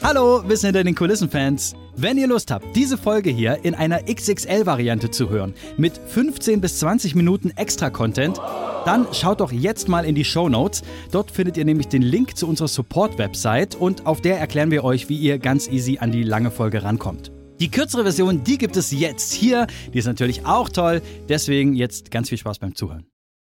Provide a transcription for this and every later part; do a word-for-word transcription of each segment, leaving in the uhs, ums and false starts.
Hallo, Wissen hinter den Kulissen-Fans. Wenn ihr Lust habt, diese Folge hier in einer X X L-Variante zu hören, mit fünfzehn bis zwanzig Minuten Extra-Content, dann schaut doch jetzt mal in die Shownotes. Dort findet ihr nämlich den Link zu unserer Support-Website und auf der erklären wir euch, wie ihr ganz easy an die lange Folge rankommt. Die kürzere Version, die gibt es jetzt hier. Die ist natürlich auch toll. Deswegen jetzt ganz viel Spaß beim Zuhören.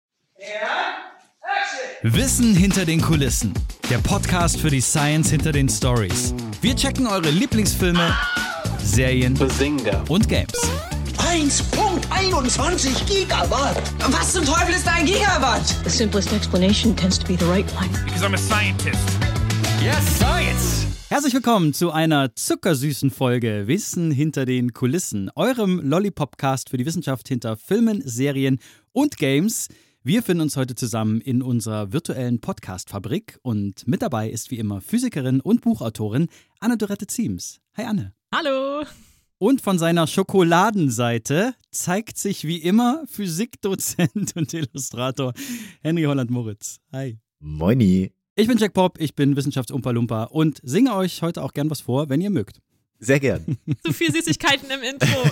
Wissen hinter den Kulissen. Der Podcast für die Science hinter den Stories. Wir checken eure Lieblingsfilme, Serien Bazinga. und Games. eins Komma einundzwanzig Gigawatt. Was zum Teufel ist ein Gigawatt? The simplest explanation tends to be the right one. Because I'm a scientist. Yes, science! Herzlich willkommen zu einer zuckersüßen Folge Wissen hinter den Kulissen, eurem Lollipopcast für die Wissenschaft hinter Filmen, Serien und Games. Wir finden uns heute zusammen in unserer virtuellen Podcast-Fabrik und mit dabei ist wie immer Physikerin und Buchautorin Anne-Dorette Ziems. Hi Anne. Hallo. Und von seiner Schokoladenseite zeigt sich wie immer Physikdozent und Illustrator Henry Holland-Moritz. Hi. Moini. Ich bin Jack Pop, ich bin Wissenschafts-Umpa-Lumpa und singe euch heute auch gern was vor, wenn ihr mögt. Sehr gern. Zu viel Süßigkeiten im Intro.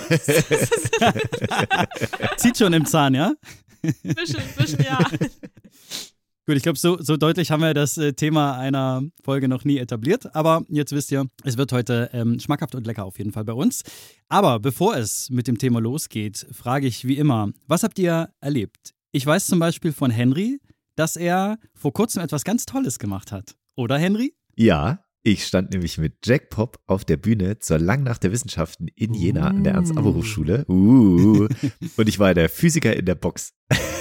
Zieht schon im Zahn, ja? Bisschen, bisschen, ja. Gut, ich glaube, so, so deutlich haben wir das äh, Thema einer Folge noch nie etabliert. Aber jetzt wisst ihr, es wird heute ähm, schmackhaft und lecker auf jeden Fall bei uns. Aber bevor es mit dem Thema losgeht, frage ich wie immer, was habt ihr erlebt? Ich weiß zum Beispiel von Henry, dass er vor kurzem etwas ganz Tolles gemacht hat. Oder, Henry? Ja, ich stand nämlich mit Jack Pop auf der Bühne zur Langnacht der Wissenschaften in Jena an der Ernst-Abbe-Hochschule. Uh. Und ich war der Physiker in der Box.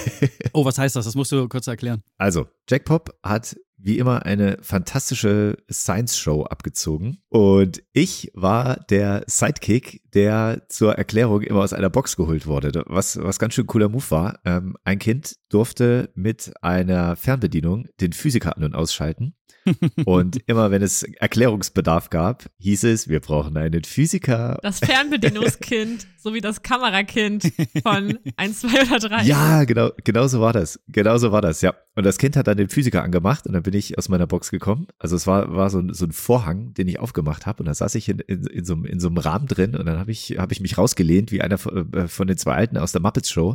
Oh, was heißt das? Das musst du kurz erklären. Also, Jack Pop hat wie immer eine fantastische Science-Show abgezogen. Und ich war der Sidekick, der zur Erklärung immer aus einer Box geholt wurde. Was, was ganz schön cooler Move war. Ähm, ein Kind durfte mit einer Fernbedienung den Physiker an- und ausschalten. Und immer wenn es Erklärungsbedarf gab, hieß es, wir brauchen einen Physiker. Das Fernbedienungskind sowie das Kamerakind von eins, zwei oder drei. Ja, genau, genau so war das. Genau so war das, ja. Und das Kind hat dann den Physiker angemacht und dann bin ich aus meiner Box gekommen. Also es war, war so, ein, so ein Vorhang, den ich aufgemacht habe und da saß ich in, in, in, so, einem, in so einem Rahmen drin und dann habe ich, hab ich mich rausgelehnt wie einer von, äh, von den zwei Alten aus der Muppets Show.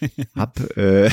Hab, äh,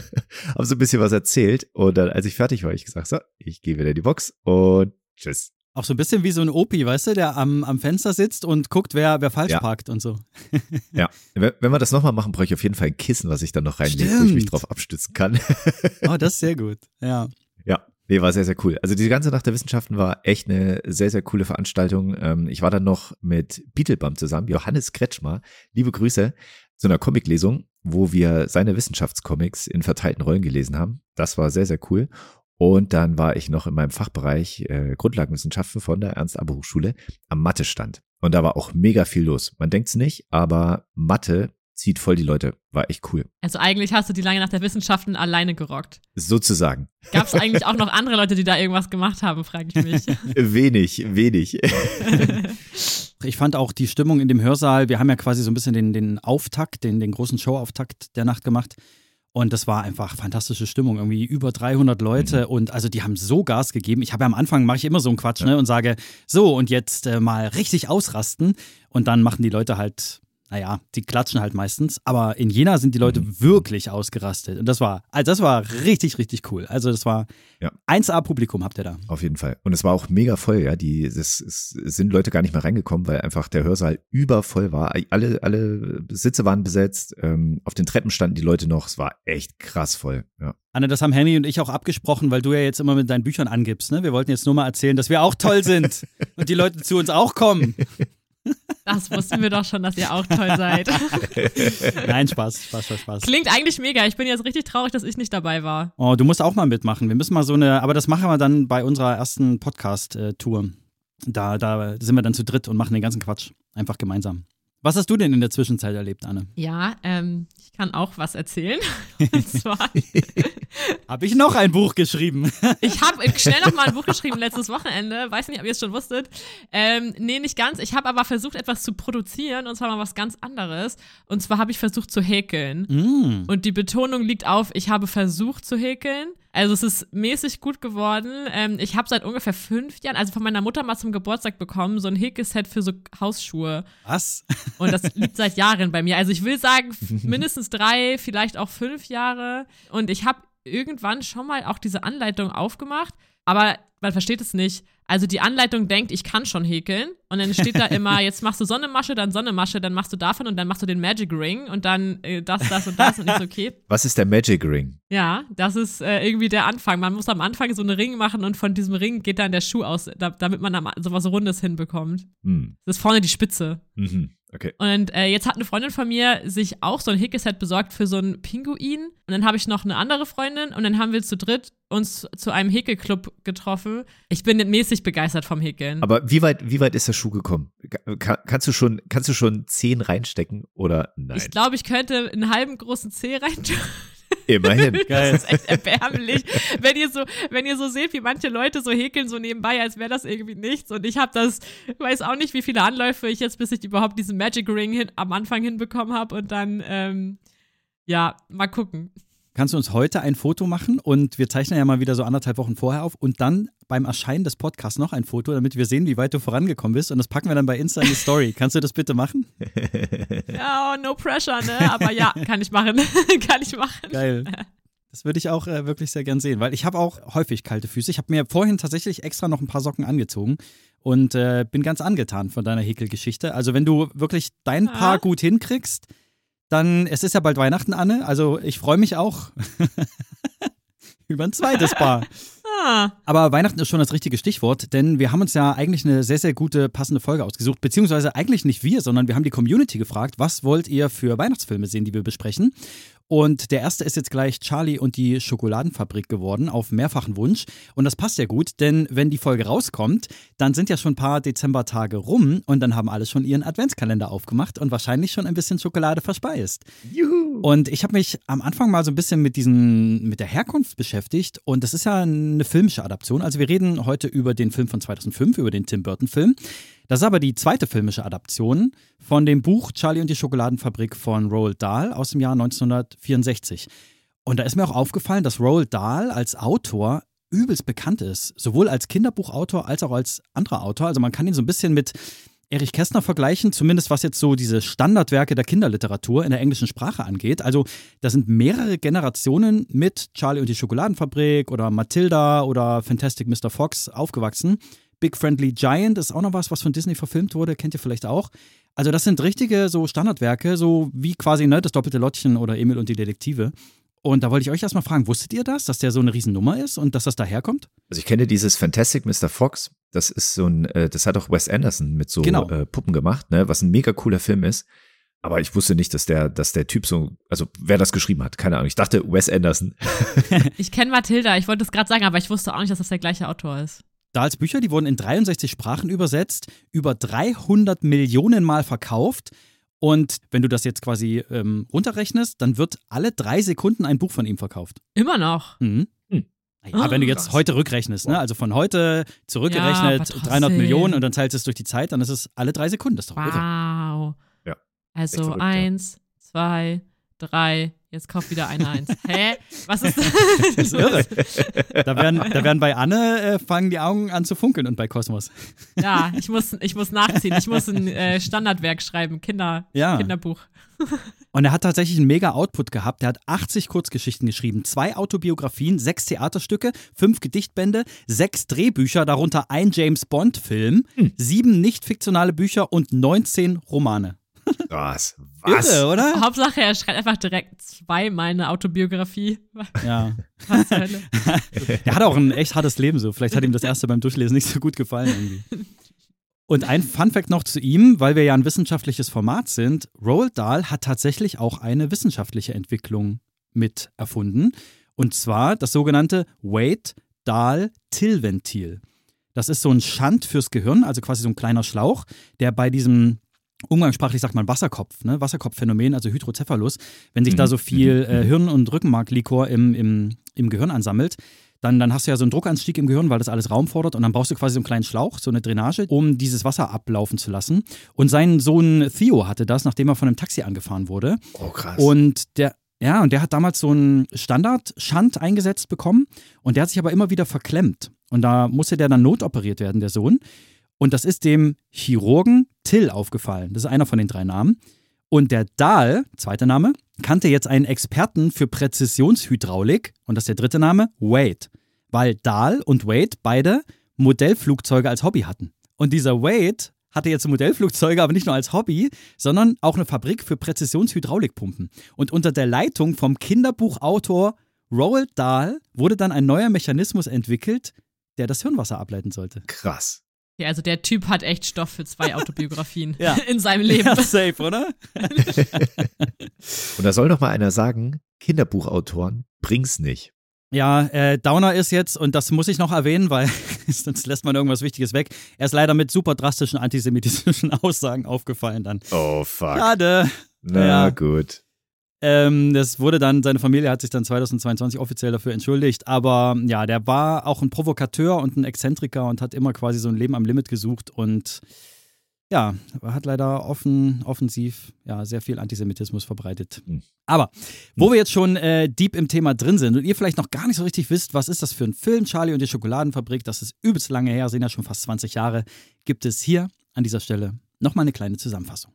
hab so ein bisschen was erzählt und dann, als ich fertig war, ich gesagt, so, ich gehe wieder in die Box und tschüss. Auch so ein bisschen wie so ein Opi, weißt du, der am, am Fenster sitzt und guckt, wer, wer falsch Ja. parkt und so. Ja, wenn wenn wir das nochmal machen, brauche ich auf jeden Fall ein Kissen, was ich dann noch reinlege, wo ich Stimmt. mich drauf abstützen kann. Oh, das ist sehr gut. Ja. Ja, nee, war sehr, sehr cool. Also diese ganze Nacht der Wissenschaften war echt eine sehr, sehr coole Veranstaltung. Ähm, ich war dann noch mit Beetlebum zusammen, Johannes Kretschmer, liebe Grüße, zu einer Comiclesung, wo wir seine Wissenschaftscomics in verteilten Rollen gelesen haben. Das war sehr, sehr cool. Und dann war ich noch in meinem Fachbereich äh, Grundlagenwissenschaften von der Ernst-Abbe-Hochschule am Mathe-Stand. Und da war auch mega viel los. Man denkt's nicht, aber Mathe zieht voll die Leute. War echt cool. Also eigentlich hast du die lange Nacht der Wissenschaften alleine gerockt. Sozusagen. Gab es eigentlich auch noch andere Leute, die da irgendwas gemacht haben, frage ich mich. Wenig, wenig. Ich fand auch die Stimmung in dem Hörsaal, wir haben ja quasi so ein bisschen den, den Auftakt, den, den großen Showauftakt der Nacht gemacht. Und das war einfach fantastische Stimmung, irgendwie über dreihundert Leute Mhm. und also die haben so Gas gegeben. Ich habe ja am Anfang, mache ich immer so einen Quatsch, ne, und sage, so und jetzt äh, mal richtig ausrasten und dann machen die Leute halt, naja, die klatschen halt meistens, aber in Jena sind die Leute Mhm. wirklich ausgerastet und das war, also das war richtig, richtig cool. Also das war Ja. eins A Publikum habt ihr da. Auf jeden Fall. Und es war auch mega voll, ja. Die, es, es sind Leute gar nicht mehr reingekommen, weil einfach der Hörsaal übervoll war. Alle, alle Sitze waren besetzt. Ähm, auf den Treppen standen die Leute noch. Es war echt krass voll, ja. Anne, das haben Henry und ich auch abgesprochen, weil du ja jetzt immer mit deinen Büchern angibst, ne? Wir wollten jetzt nur mal erzählen, dass wir auch toll sind und die Leute zu uns auch kommen. Das wussten wir doch schon, dass ihr auch toll seid. Nein, Spaß, Spaß, Spaß, Spaß. Klingt eigentlich mega. Ich bin jetzt richtig traurig, dass ich nicht dabei war. Oh, du musst auch mal mitmachen. Wir müssen mal so eine, aber das machen wir dann bei unserer ersten Podcast-Tour. Da, da sind wir dann zu dritt und machen den ganzen Quatsch. Einfach gemeinsam. Was hast du denn in der Zwischenzeit erlebt, Anne? Ja, ähm, ich kann auch was erzählen. Und zwar Habe ich noch ein Buch geschrieben. Ich habe schnell noch mal ein Buch geschrieben letztes Wochenende. Weiß nicht, ob ihr es schon wusstet. Ähm, nee, nicht ganz. Ich habe aber versucht, etwas zu produzieren und zwar mal was ganz anderes. Und zwar habe ich versucht zu häkeln. Mm. Und die Betonung liegt auf, ich habe versucht zu häkeln. Also es ist mäßig gut geworden. Ähm, ich habe seit ungefähr fünf Jahren, also von meiner Mutter mal zum Geburtstag bekommen, so ein Häkelset für so Hausschuhe. Was? Und das liegt seit Jahren bei mir. Also ich will sagen, mindestens drei, vielleicht auch fünf Jahre. Und ich habe irgendwann schon mal auch diese Anleitung aufgemacht, aber man versteht es nicht. Also die Anleitung denkt, ich kann schon häkeln und dann steht da immer, jetzt machst du so eine Masche, dann so eine Masche, dann machst du davon und dann machst du den Magic Ring und dann äh, das, das und das und ich so, okay. Was ist der Magic Ring? Ja, das ist äh, irgendwie der Anfang. Man muss am Anfang so einen Ring machen und von diesem Ring geht dann der Schuh aus, da, damit man am, so was Rundes hinbekommt. Hm. Das ist vorne die Spitze. Mhm. Okay. Und äh, jetzt hat eine Freundin von mir sich auch so ein Häkelset besorgt für so einen Pinguin. Und dann habe ich noch eine andere Freundin und dann haben wir zu dritt uns zu einem Häkelclub getroffen. Ich bin mäßig begeistert vom Häkeln. Aber wie weit, wie weit ist der Schuh gekommen? Kann, kannst du schon, kannst du schon zehn reinstecken oder nein? Ich glaube, ich könnte einen halben großen Zeh reintun. Immerhin. Geil. Das ist echt erbärmlich. wenn ihr so, wenn ihr so seht, wie manche Leute so häkeln, so nebenbei, als wäre das irgendwie nichts. Und ich habe das, weiß auch nicht, wie viele Anläufe ich jetzt, bis ich überhaupt diesen Magic Ring hin, am Anfang hinbekommen habe. Und dann, ähm, ja, mal gucken. Kannst du uns heute ein Foto machen und wir zeichnen ja mal wieder so anderthalb Wochen vorher auf und dann beim Erscheinen des Podcasts noch ein Foto, damit wir sehen, wie weit du vorangekommen bist und das packen wir dann bei Insta in die Story. Kannst du das bitte machen? Ja, oh, no pressure, ne? Aber ja, kann ich machen. kann ich machen. Geil. Das würde ich auch äh, wirklich sehr gern sehen, weil ich habe auch häufig kalte Füße. Ich habe mir vorhin tatsächlich extra noch ein paar Socken angezogen und äh, bin ganz angetan von deiner Häkelgeschichte. Also wenn du wirklich dein Ah. Paar gut hinkriegst, dann, es ist ja bald Weihnachten, Anne, also ich freue mich auch über ein zweites Paar. Ah. Aber Weihnachten ist schon das richtige Stichwort, denn wir haben uns ja eigentlich eine sehr, sehr gute, passende Folge ausgesucht, beziehungsweise eigentlich nicht wir, sondern wir haben die Community gefragt, was wollt ihr für Weihnachtsfilme sehen, die wir besprechen? Und der erste ist jetzt gleich Charlie und die Schokoladenfabrik geworden, auf mehrfachen Wunsch. Und das passt ja gut, denn wenn die Folge rauskommt, dann sind ja schon ein paar Dezembertage rum und dann haben alle schon ihren Adventskalender aufgemacht und wahrscheinlich schon ein bisschen Schokolade verspeist. Juhu. Und ich habe mich am Anfang mal so ein bisschen mit diesen, mit der Herkunft beschäftigt und das ist ja eine filmische Adaption. Also wir reden heute über den Film von zweitausendfünf, über den Tim Burton-Film. Das ist aber die zweite filmische Adaption von dem Buch Charlie und die Schokoladenfabrik von Roald Dahl aus dem Jahr neunzehnhundertvierundsechzig. Und da ist mir auch aufgefallen, dass Roald Dahl als Autor übelst bekannt ist. Sowohl als Kinderbuchautor als auch als anderer Autor. Also man kann ihn so ein bisschen mit Erich Kästner vergleichen, zumindest was jetzt so diese Standardwerke der Kinderliteratur in der englischen Sprache angeht. Also da sind mehrere Generationen mit Charlie und die Schokoladenfabrik oder Matilda oder Fantastic Mister Fox aufgewachsen. Big Friendly Giant ist auch noch was, was von Disney verfilmt wurde, kennt ihr vielleicht auch. Also das sind richtige so Standardwerke, so wie quasi ne, das doppelte Lottchen oder Emil und die Detektive. Und da wollte ich euch erstmal fragen, wusstet ihr das, dass der so eine Riesennummer ist und dass das daherkommt? Also ich kenne dieses Fantastic Mister Fox, das ist so ein, äh, das hat auch Wes Anderson mit so Genau. äh, Puppen gemacht, ne, was ein mega cooler Film ist. Aber ich wusste nicht, dass der, dass der Typ so, also wer das geschrieben hat, keine Ahnung. Ich dachte Wes Anderson. Ich kenne Mathilda, ich wollte es gerade sagen, aber ich wusste auch nicht, dass das der gleiche Autor ist. Dahls Bücher, die wurden in dreiundsechzig Sprachen übersetzt, über dreihundert Millionen Mal verkauft. Und wenn du das jetzt quasi ähm, runterrechnest, dann wird alle drei Sekunden ein Buch von ihm verkauft. Immer noch. Mhm. Hm. Ja, Oh, wenn du jetzt krass. heute rückrechnest, ne? Also von heute Ja, zurückgerechnet aber trotzdem. dreihundert Millionen und dann teilst du es durch die Zeit, dann ist es alle drei Sekunden. Das ist doch irre. Wow. Ja, echt Also verrückt, ja. eins, zwei, drei, jetzt kauft wieder eine Eins. Hä? Was ist das? Das ist irre. Da werden, da werden bei Anne äh, fangen die Augen an zu funkeln und bei Kosmos. Ja, ich muss, ich muss nachziehen. Ich muss ein äh, Standardwerk schreiben, Kinder, Ja. Kinderbuch. Und er hat tatsächlich einen mega Output gehabt. Der hat achtzig Kurzgeschichten geschrieben, zwei Autobiografien, sechs Theaterstücke, fünf Gedichtbände, sechs Drehbücher, darunter ein James-Bond-Film, Hm. sieben nicht fiktionale Bücher und neunzehn Romane. Was? Was? Irre, oder? Hauptsache, er schreibt einfach direkt zweimal eine Autobiografie. Ja. Was zur Hölle? Er hat auch ein echt hartes Leben so. Vielleicht hat ihm das erste beim Durchlesen nicht so gut gefallen irgendwie. Und ein Funfact noch zu ihm, weil wir ja ein wissenschaftliches Format sind. Roald Dahl hat tatsächlich auch eine wissenschaftliche Entwicklung mit erfunden. Und zwar das sogenannte Waite-Dahl-Till-Ventil. Das ist so ein Schand fürs Gehirn, also quasi so ein kleiner Schlauch, der bei diesem umgangssprachlich sagt man Wasserkopf, ne? Wasserkopfphänomen, also Hydrocephalus. Wenn sich Mhm. da so viel Mhm. äh, Hirn- und Rückenmarklikor im, im, im Gehirn ansammelt, dann, dann hast du ja so einen Druckanstieg im Gehirn, weil das alles Raum fordert und dann brauchst du quasi so einen kleinen Schlauch, so eine Drainage, um dieses Wasser ablaufen zu lassen. Und sein Sohn Theo hatte das, nachdem er von einem Taxi angefahren wurde. Oh, krass. Und der, ja, und der hat damals so einen Standard-Schand eingesetzt bekommen und der hat sich aber immer wieder verklemmt. Und da musste der dann notoperiert werden, der Sohn. Und das ist dem Chirurgen Till aufgefallen. Das ist einer von den drei Namen. Und der Dahl, zweiter Name, kannte jetzt einen Experten für Präzisionshydraulik. Und das ist der dritte Name, Wade. Weil Dahl und Wade beide Modellflugzeuge als Hobby hatten. Und dieser Wade hatte jetzt Modellflugzeuge, aber nicht nur als Hobby, sondern auch eine Fabrik für Präzisionshydraulikpumpen. Und unter der Leitung vom Kinderbuchautor Roald Dahl wurde dann ein neuer Mechanismus entwickelt, der das Hirnwasser ableiten sollte. Krass. Ja, also der Typ hat echt Stoff für zwei Autobiografien Ja. in seinem Leben. Ja, safe, oder? Und da soll noch mal einer sagen, Kinderbuchautoren, bring's nicht. Ja, äh, Downer ist jetzt, und das muss ich noch erwähnen, weil sonst lässt man irgendwas Wichtiges weg, er ist leider mit super drastischen antisemitischen Aussagen aufgefallen dann. Oh, fuck. Schade. Na Ja. gut. Ähm, das wurde dann, seine Familie hat sich dann zweitausendzweiundzwanzig offiziell dafür entschuldigt, aber ja, der war auch ein Provokateur und ein Exzentriker und hat immer quasi so ein Leben am Limit gesucht und ja, hat leider offen, offensiv ja, sehr viel Antisemitismus verbreitet. Hm. Aber wo wir jetzt schon äh, deep im Thema drin sind und ihr vielleicht noch gar nicht so richtig wisst, was ist das für ein Film, Charlie und die Schokoladenfabrik, das ist übelst lange her, sind ja schon fast zwanzig Jahre, gibt es hier an dieser Stelle nochmal eine kleine Zusammenfassung.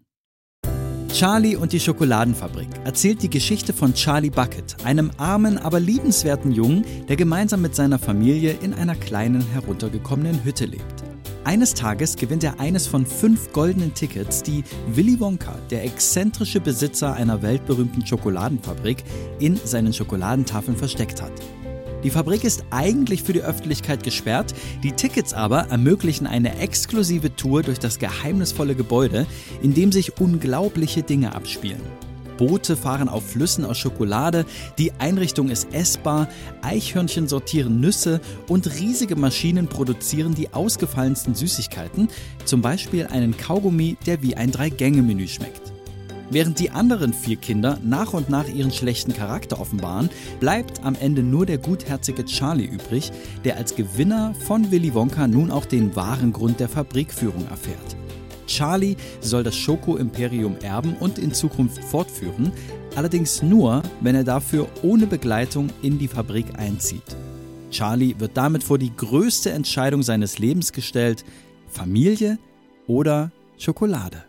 Charlie und die Schokoladenfabrik erzählt die Geschichte von Charlie Bucket, einem armen, aber liebenswerten Jungen, der gemeinsam mit seiner Familie in einer kleinen, heruntergekommenen Hütte lebt. Eines Tages gewinnt er eines von fünf goldenen Tickets, die Willy Wonka, der exzentrische Besitzer einer weltberühmten Schokoladenfabrik, in seinen Schokoladentafeln versteckt hat. Die Fabrik ist eigentlich für die Öffentlichkeit gesperrt, die Tickets aber ermöglichen eine exklusive Tour durch das geheimnisvolle Gebäude, in dem sich unglaubliche Dinge abspielen. Boote fahren auf Flüssen aus Schokolade, die Einrichtung ist essbar, Eichhörnchen sortieren Nüsse und riesige Maschinen produzieren die ausgefallensten Süßigkeiten, zum Beispiel einen Kaugummi, der wie ein Drei-Gänge-Menü schmeckt. Während die anderen vier Kinder nach und nach ihren schlechten Charakter offenbaren, bleibt am Ende nur der gutherzige Charlie übrig, der als Gewinner von Willy Wonka nun auch den wahren Grund der Fabrikführung erfährt. Charlie soll das Schoko-Imperium erben und in Zukunft fortführen, allerdings nur, wenn er dafür ohne Begleitung in die Fabrik einzieht. Charlie wird damit vor die größte Entscheidung seines Lebens gestellt: Familie oder Schokolade.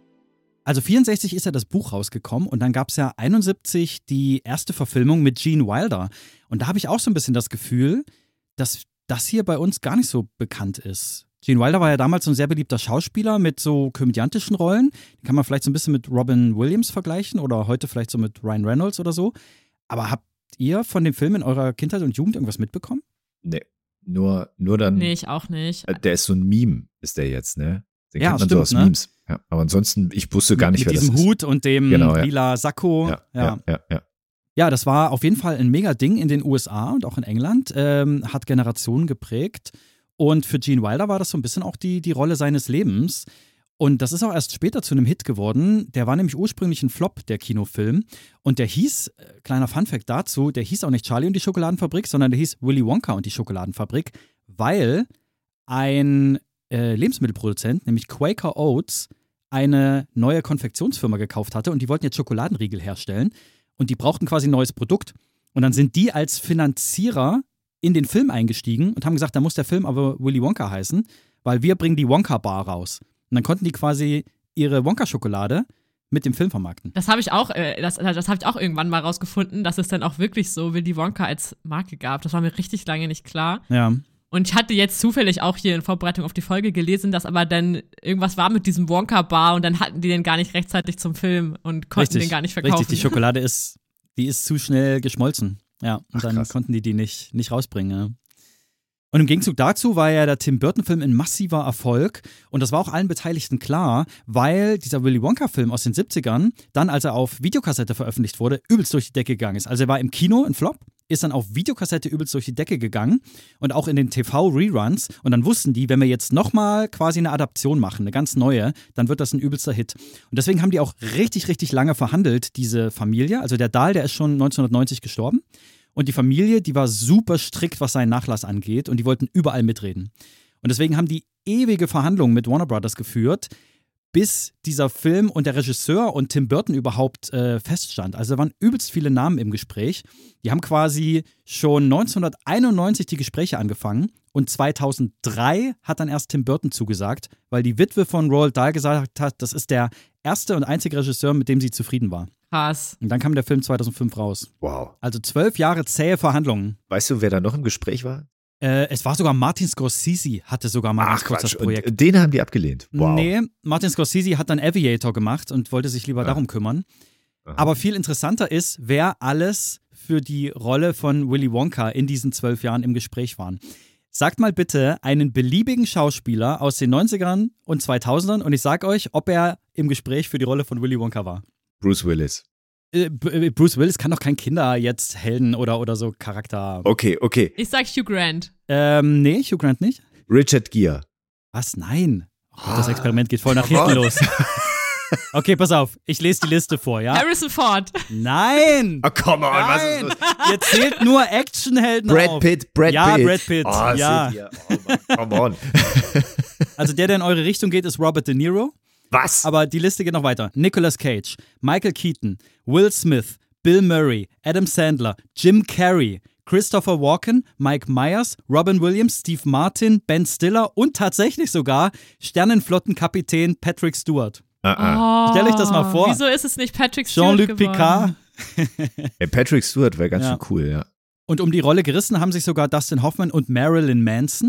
Also vierundsechzig ist ja das Buch rausgekommen und dann gab es ja einundsiebzig die erste Verfilmung mit Gene Wilder. Und da habe ich auch so ein bisschen das Gefühl, dass das hier bei uns gar nicht so bekannt ist. Gene Wilder war ja damals so ein sehr beliebter Schauspieler mit so komödiantischen Rollen. Die kann man vielleicht so ein bisschen mit Robin Williams vergleichen oder heute vielleicht so mit Ryan Reynolds oder so. Aber habt ihr von dem Film in eurer Kindheit und Jugend irgendwas mitbekommen? Nee, nur, nur dann. Nee, ich auch nicht. Der ist so ein Meme, ist der jetzt, ne? Den Ja, kennt man stimmt, so aus ne? Memes. Ja, aber ansonsten, ich wusste gar nicht, mit wer das diesem ist. Hut und dem Genau, ja. lila Sakko. Ja, ja, ja, ja. Ja, das war auf jeden Fall ein Mega-Ding in den U S A und auch in England, ähm, hat Generationen geprägt. Und für Gene Wilder war das so ein bisschen auch die, die Rolle seines Lebens. Und das ist auch erst später zu einem Hit geworden. Der war nämlich ursprünglich ein Flop, der Kinofilm. Und der hieß, äh, kleiner Funfact dazu, der hieß auch nicht Charlie und die Schokoladenfabrik, sondern der hieß Willy Wonka und die Schokoladenfabrik, weil ein äh, Lebensmittelproduzent, nämlich Quaker Oats, eine neue Konfektionsfirma gekauft hatte und die wollten jetzt Schokoladenriegel herstellen. Und die brauchten quasi ein neues Produkt. Und dann sind die als Finanzierer in den Film eingestiegen und haben gesagt, da muss der Film aber Willy Wonka heißen, weil wir bringen die Wonka-Bar raus. Und dann konnten die quasi ihre Wonka-Schokolade mit dem Film vermarkten. Das habe ich auch, äh, das, das habe ich auch irgendwann mal rausgefunden, dass es dann auch wirklich so Willy Wonka als Marke gab. Das war mir richtig lange nicht klar. Ja. Und ich hatte jetzt zufällig auch hier in Vorbereitung auf die Folge gelesen, dass aber dann irgendwas war mit diesem Wonka-Bar und dann hatten die den gar nicht rechtzeitig zum Film und konnten Richtig, den gar nicht verkaufen. Richtig, die Schokolade ist, die ist zu schnell geschmolzen. Ja, und Ach, dann krass. konnten die die nicht, nicht rausbringen. Ja. Und im Gegenzug dazu war ja der Tim Burton-Film ein massiver Erfolg. Und das war auch allen Beteiligten klar, weil dieser Willy Wonka-Film aus den siebzigern dann, als er auf Videokassette veröffentlicht wurde, übelst durch die Decke gegangen ist. Also er war im Kino ein Flop, ist dann auf Videokassette übelst durch die Decke gegangen und auch in den T V-Reruns. Und dann wussten die, wenn wir jetzt nochmal quasi eine Adaption machen, eine ganz neue, dann wird das ein übelster Hit. Und deswegen haben die auch richtig, richtig lange verhandelt, diese Familie. Also der Dahl, der ist schon neunzehnhundertneunzig gestorben. Und die Familie, die war super strikt, was seinen Nachlass angeht. Und die wollten überall mitreden. Und deswegen haben die ewige Verhandlungen mit Warner Brothers geführt, bis dieser Film und der Regisseur und Tim Burton überhaupt äh, feststand. Also da waren übelst viele Namen im Gespräch. Die haben quasi schon neunzehnhunderteinundneunzig die Gespräche angefangen und zweitausenddrei hat dann erst Tim Burton zugesagt, weil die Witwe von Roald Dahl gesagt hat, das ist der erste und einzige Regisseur, mit dem sie zufrieden war. Krass. Und dann kam der Film zweitausendfünf raus. Wow. Also zwölf Jahre zähe Verhandlungen. Weißt du, wer da noch im Gespräch war? Äh, es war sogar Martin Scorsese, hatte sogar mal ganz kurz das Projekt. Und den haben die abgelehnt. Wow. Nee, Martin Scorsese hat dann Aviator gemacht und wollte sich lieber ja. darum kümmern. Aha. Aber viel interessanter ist, wer alles für die Rolle von Willy Wonka in diesen zwölf Jahren im Gespräch waren. Sagt mal bitte einen beliebigen Schauspieler aus den neunzigern und zweitausendern und ich sag euch, ob er im Gespräch für die Rolle von Willy Wonka war. Bruce Willis. Bruce Willis kann doch kein Kinder jetzt Helden oder, oder so Charakter. Okay, okay. Ich sag Hugh Grant. Ähm, nee, Hugh Grant nicht. Richard Gere. Was? Nein. Oh, das Experiment geht voll nach hinten los. Okay, pass auf. Ich lese die Liste vor, ja? Harrison Ford. Nein. Oh, come on. Nein. Was ist das? Ihr zählt nur Actionhelden Brad auf. Pitt, Brad ja, Pitt. Ja, Brad Pitt. Oh, ja. Oh, Mann. Come on. Also der, der in eure Richtung geht, ist Robert De Niro. Was? Aber die Liste geht noch weiter. Nicolas Cage, Michael Keaton, Will Smith, Bill Murray, Adam Sandler, Jim Carrey, Christopher Walken, Mike Myers, Robin Williams, Steve Martin, Ben Stiller und tatsächlich sogar Sternenflottenkapitän Patrick Stewart. Uh-uh. Oh, Stell euch das mal vor. Wieso ist es nicht Patrick Stewart Jean-Luc geworden? Picard. Hey, Patrick Stewart wäre ganz Ja. schön cool, ja. Und um die Rolle gerissen haben sich sogar Dustin Hoffman und Marilyn Manson.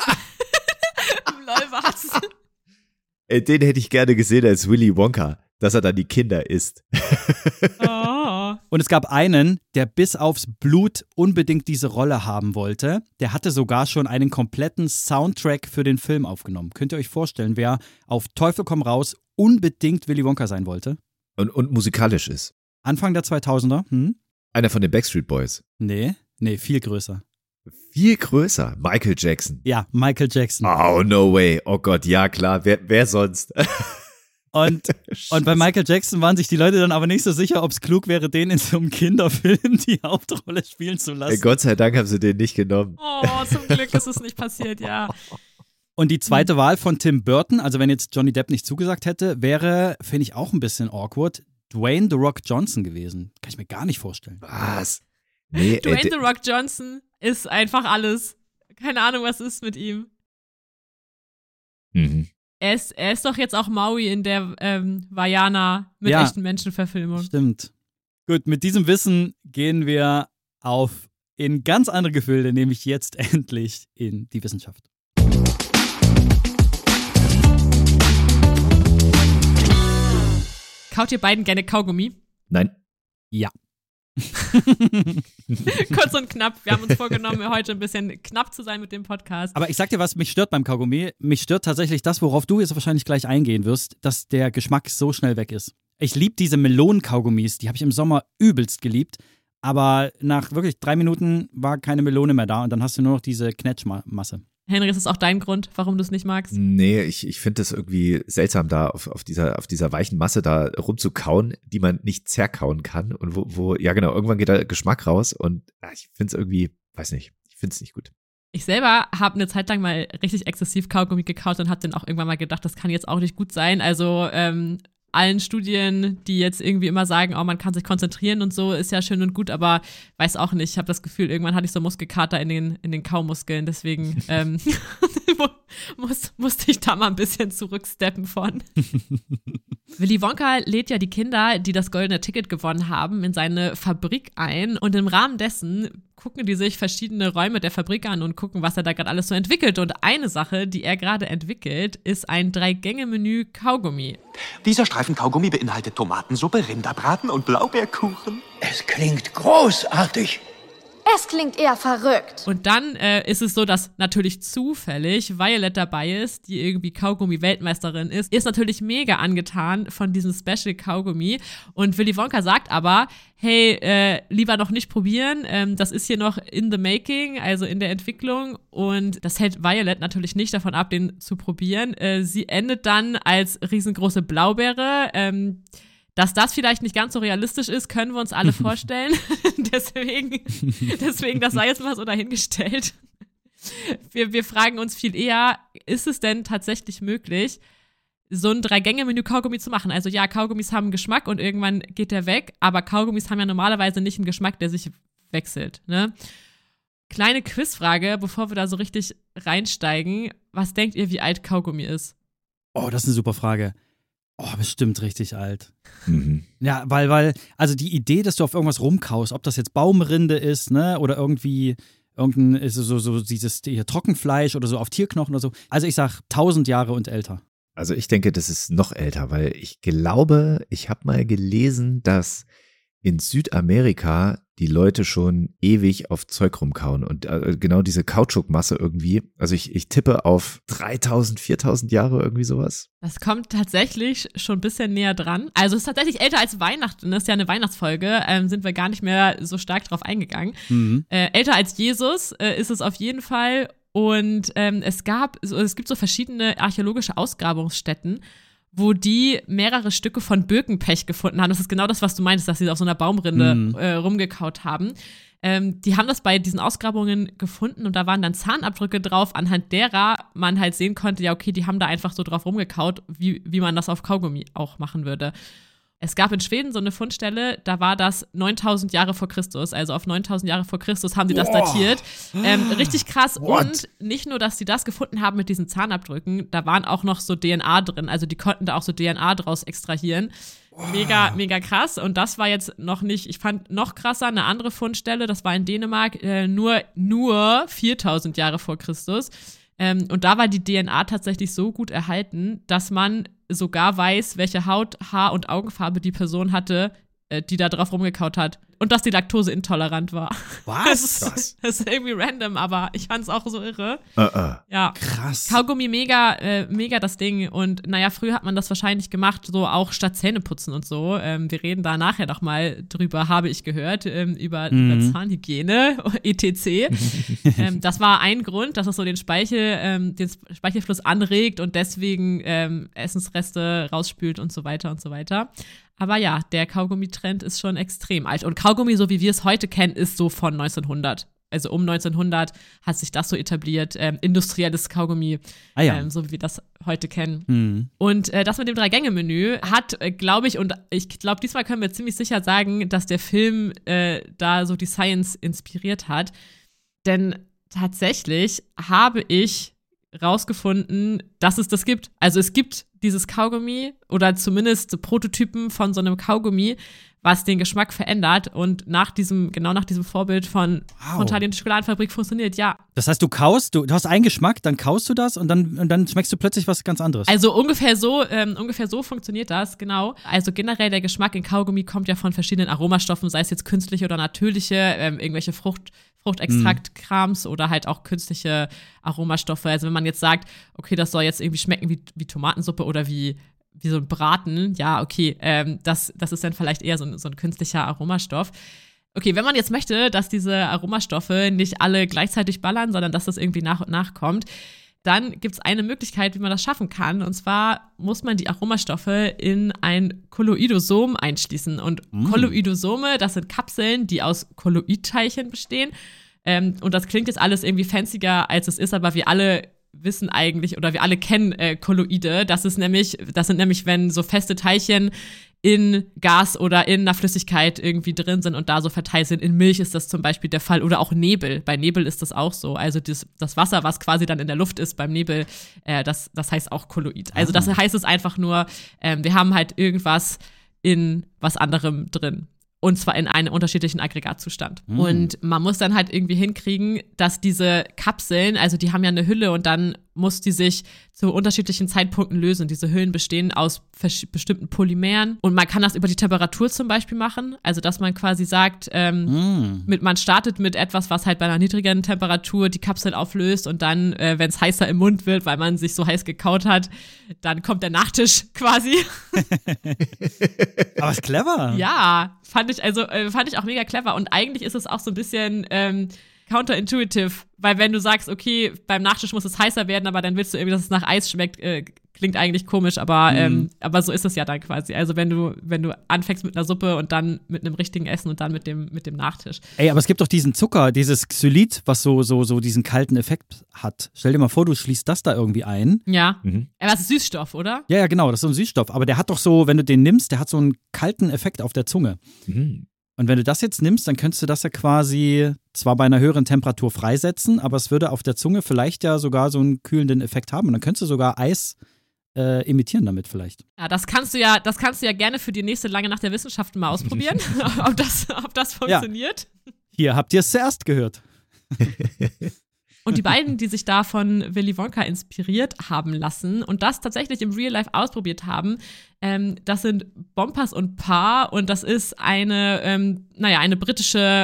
Lol, was? Ey, den hätte ich gerne gesehen als Willy Wonka, dass er dann die Kinder isst. Oh. Und es gab einen, der bis aufs Blut unbedingt diese Rolle haben wollte. Der hatte sogar schon einen kompletten Soundtrack für den Film aufgenommen. Könnt ihr euch vorstellen, wer auf Teufel komm raus unbedingt Willy Wonka sein wollte? Und, und musikalisch ist. Anfang der zweitausender? Hm? Einer von den Backstreet Boys. Nee, nee, viel größer. Viel größer. Michael Jackson. Ja, Michael Jackson. Oh, no way. Oh Gott, ja klar. Wer, wer sonst? Und, und bei Michael Jackson waren sich die Leute dann aber nicht so sicher, ob es klug wäre, den in so einem Kinderfilm die Hauptrolle spielen zu lassen. Ey, Gott sei Dank haben sie den nicht genommen. Oh, zum Glück ist es nicht passiert, ja. Und die zweite Wahl von Tim Burton, also wenn jetzt Johnny Depp nicht zugesagt hätte, wäre, finde ich auch ein bisschen awkward, Dwayne The Rock Johnson gewesen. Kann ich mir gar nicht vorstellen. Was? Nee, Dwayne ey, The Rock Johnson ist einfach alles. Keine Ahnung, was ist mit ihm. Mhm. Er ist, er ist doch jetzt auch Maui in der ähm, Vajana mit Ja. echten Menschenverfilmung. Stimmt. Gut, mit diesem Wissen gehen wir auf in ganz andere Gefilde, nämlich jetzt endlich in die Wissenschaft. Kaut ihr beiden gerne Kaugummi? Nein. Ja. Kurz und knapp. Wir haben uns vorgenommen, heute ein bisschen knapp zu sein mit dem Podcast. Aber ich sag dir, was mich stört beim Kaugummi. Mich stört tatsächlich das, worauf du jetzt wahrscheinlich gleich eingehen wirst, dass der Geschmack so schnell weg ist. Ich liebe diese Melonen-Kaugummis, die habe ich im Sommer übelst geliebt. Aber nach wirklich drei Minuten war keine Melone mehr da und dann hast du nur noch diese Knetschmasse. Henry, ist das auch dein Grund, warum du es nicht magst? Nee, ich, ich finde das irgendwie seltsam, da auf, auf, dieser, auf dieser weichen Masse da rumzukauen, die man nicht zerkauen kann. Und wo, wo ja genau, irgendwann geht der Geschmack raus und ja, ich finde es irgendwie, weiß nicht, ich finde es nicht gut. Ich selber habe eine Zeit lang mal richtig exzessiv Kaugummi gekaut und habe dann auch irgendwann mal gedacht, das kann jetzt auch nicht gut sein. Also ähm, allen Studien, die jetzt irgendwie immer sagen, oh, man kann sich konzentrieren und so, ist ja schön und gut, aber weiß auch nicht. Ich habe das Gefühl, irgendwann hatte ich so Muskelkater in den, in den Kaumuskeln, deswegen ähm, muss, musste ich da mal ein bisschen zurücksteppen von. Willy Wonka lädt ja die Kinder, die das goldene Ticket gewonnen haben, in seine Fabrik ein und im Rahmen dessen gucken die sich verschiedene Räume der Fabrik an und gucken, was er da gerade alles so entwickelt. Und eine Sache, die er gerade entwickelt, ist ein Drei-Gänge-Menü Kaugummi. Dieser Streifen Kaugummi beinhaltet Tomatensuppe, Rinderbraten und Blaubeerkuchen. Es klingt großartig. Es klingt eher verrückt. Und dann äh, ist es so, dass natürlich zufällig Violet dabei ist, die irgendwie Kaugummi-Weltmeisterin ist, ist natürlich mega angetan von diesem Special-Kaugummi. Und Willy Wonka sagt aber, hey, äh, lieber noch nicht probieren, ähm, das ist hier noch in the making, also in der Entwicklung. Und das hält Violet natürlich nicht davon ab, den zu probieren. Äh, sie endet dann als riesengroße Blaubeere. Ähm, Dass das vielleicht nicht ganz so realistisch ist, können wir uns alle vorstellen. deswegen, deswegen, das sei jetzt mal so dahingestellt. Wir, wir fragen uns viel eher, ist es denn tatsächlich möglich, so ein Drei-Gänge-Menü-Kaugummi zu machen? Also ja, Kaugummis haben einen Geschmack und irgendwann geht der weg, aber Kaugummis haben ja normalerweise nicht einen Geschmack, der sich wechselt, ne? Kleine Quizfrage, bevor wir da so richtig reinsteigen. Was denkt ihr, wie alt Kaugummi ist? Oh, das ist eine super Frage. Oh, bestimmt richtig alt. Mhm. Ja, weil, weil, also die Idee, dass du auf irgendwas rumkaust, ob das jetzt Baumrinde ist, ne, oder irgendwie irgendein, so, so, so dieses hier Trockenfleisch oder so auf Tierknochen oder so. Also ich sag tausend Jahre und älter. Also ich denke, das ist noch älter, weil ich glaube, ich habe mal gelesen, dass in Südamerika die Leute schon ewig auf Zeug rumkauen und äh, genau diese Kautschukmasse irgendwie, also ich, ich tippe auf dreitausend, viertausend Jahre, irgendwie sowas. Das kommt tatsächlich schon ein bisschen näher dran. Also es ist tatsächlich älter als Weihnachten, das ist ja eine Weihnachtsfolge, ähm, sind wir gar nicht mehr so stark drauf eingegangen. Mhm. Äh, älter als Jesus äh, ist es auf jeden Fall und ähm, es gab, so, es gibt so verschiedene archäologische Ausgrabungsstätten, wo die mehrere Stücke von Birkenpech gefunden haben. Das ist genau das, was du meintest, dass sie auf so einer Baumrinde Mhm. äh, rumgekaut haben. Ähm, die haben das bei diesen Ausgrabungen gefunden und da waren dann Zahnabdrücke drauf, anhand derer man halt sehen konnte, ja okay, die haben da einfach so drauf rumgekaut, wie, wie man das auf Kaugummi auch machen würde. Es gab in Schweden so eine Fundstelle, da war das neuntausend Jahre vor Christus, also auf neuntausend Jahre vor Christus haben die das datiert. Ähm, richtig krass. What? Und nicht nur, dass sie das gefunden haben mit diesen Zahnabdrücken, da waren auch noch so D N A drin, also die konnten da auch so D N A draus extrahieren. Mega, mega krass. Und das war jetzt noch nicht, ich fand noch krasser, eine andere Fundstelle, das war in Dänemark, äh, nur, nur viertausend Jahre vor Christus. Ähm, und da war die D N A tatsächlich so gut erhalten, dass man sogar weiß, welche Haut-, Haar- und Augenfarbe die Person hatte, äh, die da drauf rumgekaut hat. Und dass die Laktose intolerant war. Was? Das ist, das ist irgendwie random, aber ich fand's auch so irre. Uh -uh. Ja. Krass. Kaugummi mega, äh, mega das Ding. Und naja, früher hat man das wahrscheinlich gemacht, so auch statt Zähneputzen und so. Ähm, wir reden da nachher noch mal drüber, habe ich gehört, ähm, über, Mhm. über Zahnhygiene, et cetera. ähm, das war ein Grund, dass es so den Speichel, ähm, den Speichelfluss anregt und deswegen ähm, Essensreste rausspült und so weiter und so weiter. Aber ja, der Kaugummi-Trend ist schon extrem alt. Und Kaugummi, so wie wir es heute kennen, ist so von neunzehnhundert. Also um neunzehnhundert hat sich das so etabliert, ähm, industrielles Kaugummi, Ah ja. ähm, so wie wir das heute kennen. Mhm. Und äh, das mit dem Drei-Gänge-Menü hat, äh, glaube ich, und ich glaube, diesmal können wir ziemlich sicher sagen, dass der Film äh, da so die Science inspiriert hat. Denn tatsächlich habe ich rausgefunden, dass es das gibt. Also es gibt dieses Kaugummi oder zumindest Prototypen von so einem Kaugummi, was den Geschmack verändert und nach diesem, genau nach diesem Vorbild von Wow. Frontali und Schokoladenfabrik funktioniert, ja. Das heißt, du kaust, du, du hast einen Geschmack, dann kaust du das und dann, und dann schmeckst du plötzlich was ganz anderes. Also ungefähr so, ähm, ungefähr so funktioniert das, genau. Also generell der Geschmack in Kaugummi kommt ja von verschiedenen Aromastoffen, sei es jetzt künstliche oder natürliche, ähm, irgendwelche Frucht, Fruchtextraktkrams oder halt auch künstliche Aromastoffe. Also wenn man jetzt sagt, okay, das soll jetzt irgendwie schmecken wie, wie Tomatensuppe oder wie, wie so ein Braten, ja, okay, ähm, das, das ist dann vielleicht eher so ein, so ein künstlicher Aromastoff. Okay, wenn man jetzt möchte, dass diese Aromastoffe nicht alle gleichzeitig ballern, sondern dass das irgendwie nach und nach kommt, dann gibt es eine Möglichkeit, wie man das schaffen kann. Und zwar muss man die Aromastoffe in ein Kolloidosom einschließen. Und Mm. Kolloidosome, das sind Kapseln, die aus Kolloidteilchen bestehen. Ähm, und das klingt jetzt alles irgendwie fancier, als es ist, aber wir alle wissen eigentlich oder wir alle kennen äh, Kolloide. Das ist nämlich, das sind nämlich, wenn so feste Teilchen in Gas oder in einer Flüssigkeit irgendwie drin sind und da so verteilt sind. In Milch ist das zum Beispiel der Fall oder auch Nebel. Bei Nebel ist das auch so. Also das, das Wasser, was quasi dann in der Luft ist beim Nebel, äh, das, das heißt auch Kolloid. Also das heißt es einfach nur, ähm, wir haben halt irgendwas in was anderem drin. Und zwar in einem unterschiedlichen Aggregatzustand. Mhm. Und man muss dann halt irgendwie hinkriegen, dass diese Kapseln, also die haben ja eine Hülle und dann muss die sich zu unterschiedlichen Zeitpunkten lösen. Diese Hüllen bestehen aus vers- bestimmten Polymeren und man kann das über die Temperatur zum Beispiel machen. Also dass man quasi sagt, ähm, mm. mit, man startet mit etwas, was halt bei einer niedrigeren Temperatur die Kapsel auflöst und dann, äh, wenn es heißer im Mund wird, weil man sich so heiß gekaut hat, dann kommt der Nachtisch quasi. Aber ist clever. Ja, fand ich also äh, fand ich auch mega clever und eigentlich ist es auch so ein bisschen ähm, counterintuitive, weil wenn du sagst, okay, beim Nachtisch muss es heißer werden, aber dann willst du irgendwie, dass es nach Eis schmeckt, äh, klingt eigentlich komisch, aber, mhm. ähm, aber so ist es ja dann quasi. Also wenn du, wenn du anfängst mit einer Suppe und dann mit einem richtigen Essen und dann mit dem, mit dem Nachtisch. Ey, aber es gibt doch diesen Zucker, dieses Xylit, was so, so, so diesen kalten Effekt hat. Stell dir mal vor, du schließt das da irgendwie ein. Ja, mhm. aber das ist Süßstoff, oder? Ja, ja, genau, das ist so ein Süßstoff. Aber der hat doch so, wenn du den nimmst, der hat so einen kalten Effekt auf der Zunge. Mhm. Und wenn du das jetzt nimmst, dann könntest du das ja quasi zwar bei einer höheren Temperatur freisetzen, aber es würde auf der Zunge vielleicht ja sogar so einen kühlenden Effekt haben. Und dann könntest du sogar Eis äh, imitieren damit vielleicht. Ja, das kannst du ja, das kannst du ja gerne für die nächste Lange Nacht der Wissenschaften mal ausprobieren, ob das, ob das funktioniert. Ja. Hier habt ihr es zuerst gehört. Und die beiden, die sich da von Willy Wonka inspiriert haben lassen und das tatsächlich im Real Life ausprobiert haben, ähm, das sind Bompers und Paar und das ist eine, ähm, naja, eine britische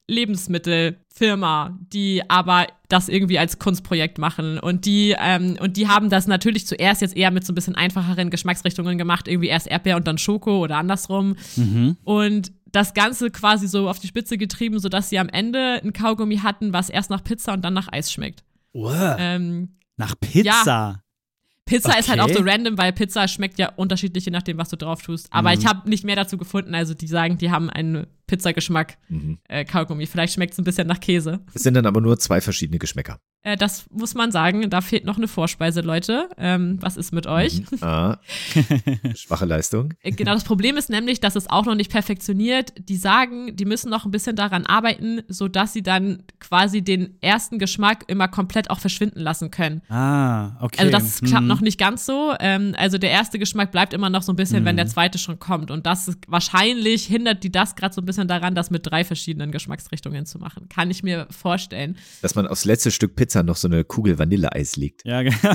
Lebensmittelfirma, die aber das irgendwie als Kunstprojekt machen und die, ähm, und die haben das natürlich zuerst jetzt eher mit so ein bisschen einfacheren Geschmacksrichtungen gemacht, irgendwie erst Erdbeer und dann Schoko oder andersrum. Mhm. Und das Ganze quasi so auf die Spitze getrieben, sodass sie am Ende ein Kaugummi hatten, was erst nach Pizza und dann nach Eis schmeckt. Wow. Ähm, nach Pizza? Ja. Pizza okay. ist halt auch so random, weil Pizza schmeckt ja unterschiedlich, je nachdem, was du drauf tust. Aber mhm. ich habe nicht mehr dazu gefunden. Also die sagen, die haben einen Pizzageschmack, mhm. äh, Kaugummi. Vielleicht schmeckt es ein bisschen nach Käse. Es sind dann aber nur zwei verschiedene Geschmäcker. Äh, das muss man sagen. Da fehlt noch eine Vorspeise, Leute. Ähm, was ist mit euch? Mhm. Ah. Schwache Leistung. Genau, das Problem ist nämlich, dass es auch noch nicht perfektioniert. Die sagen, die müssen noch ein bisschen daran arbeiten, sodass sie dann quasi den ersten Geschmack immer komplett auch verschwinden lassen können. Ah, okay. Also das klappt mhm. noch nicht ganz so. Ähm, also der erste Geschmack bleibt immer noch so ein bisschen, mhm. wenn der zweite schon kommt. Und das ist, wahrscheinlich hindert die das gerade so ein bisschen daran, das mit drei verschiedenen Geschmacksrichtungen zu machen. Kann ich mir vorstellen. Dass man aufs letzte Stück Pizza noch so eine Kugel Vanilleeis legt. Ja, genau.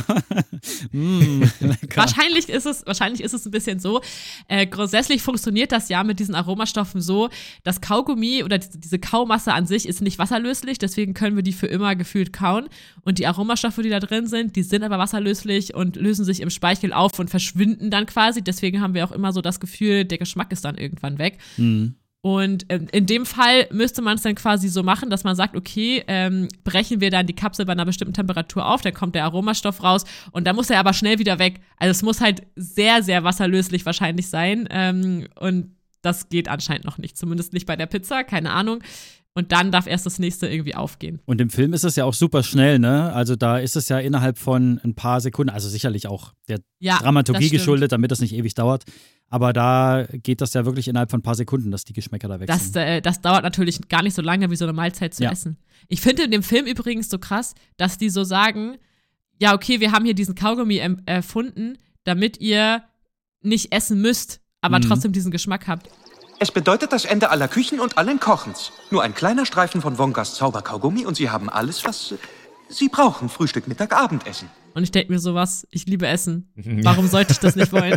mm, wahrscheinlich ist es, wahrscheinlich ist es ein bisschen so. Äh, grundsätzlich funktioniert das ja mit diesen Aromastoffen so, dass Kaugummi oder diese, diese Kaumasse an sich ist nicht wasserlöslich, deswegen können wir die für immer gefühlt kauen. Und die Aromastoffe, die da drin sind, die sind aber wasserlöslich und lösen sich im Speichel auf und verschwinden dann quasi. Deswegen haben wir auch immer so das Gefühl, der Geschmack ist dann irgendwann weg. Mhm. Und ähm, in dem Fall müsste man es dann quasi so machen, dass man sagt, okay, ähm, brechen wir dann die Kapsel bei einer bestimmten Temperatur auf, dann kommt der Aromastoff raus und dann muss er aber schnell wieder weg. Also es muss halt sehr, sehr wasserlöslich wahrscheinlich sein ähm, und das geht anscheinend noch nicht, zumindest nicht bei der Pizza, keine Ahnung. Und dann darf erst das nächste irgendwie aufgehen. Und im Film ist es ja auch super schnell, ne? Also da ist es ja innerhalb von ein paar Sekunden, also sicherlich auch der ja, Dramaturgie geschuldet, damit das nicht ewig dauert. Aber da geht das ja wirklich innerhalb von ein paar Sekunden, dass die Geschmäcker da wechseln. Das, äh, das dauert natürlich gar nicht so lange, wie so eine Mahlzeit zu ja. essen. Ich finde in dem Film übrigens so krass, dass die so sagen, ja okay, wir haben hier diesen Kaugummi em- erfunden, damit ihr nicht essen müsst, aber mhm. trotzdem diesen Geschmack habt. Es bedeutet das Ende aller Küchen und allen Kochens. Nur ein kleiner Streifen von Wonkas Zauberkaugummi und Sie haben alles, was Sie brauchen. Frühstück, Mittag, Abendessen. Und ich denke mir sowas, ich liebe Essen. Warum sollte ich das nicht wollen?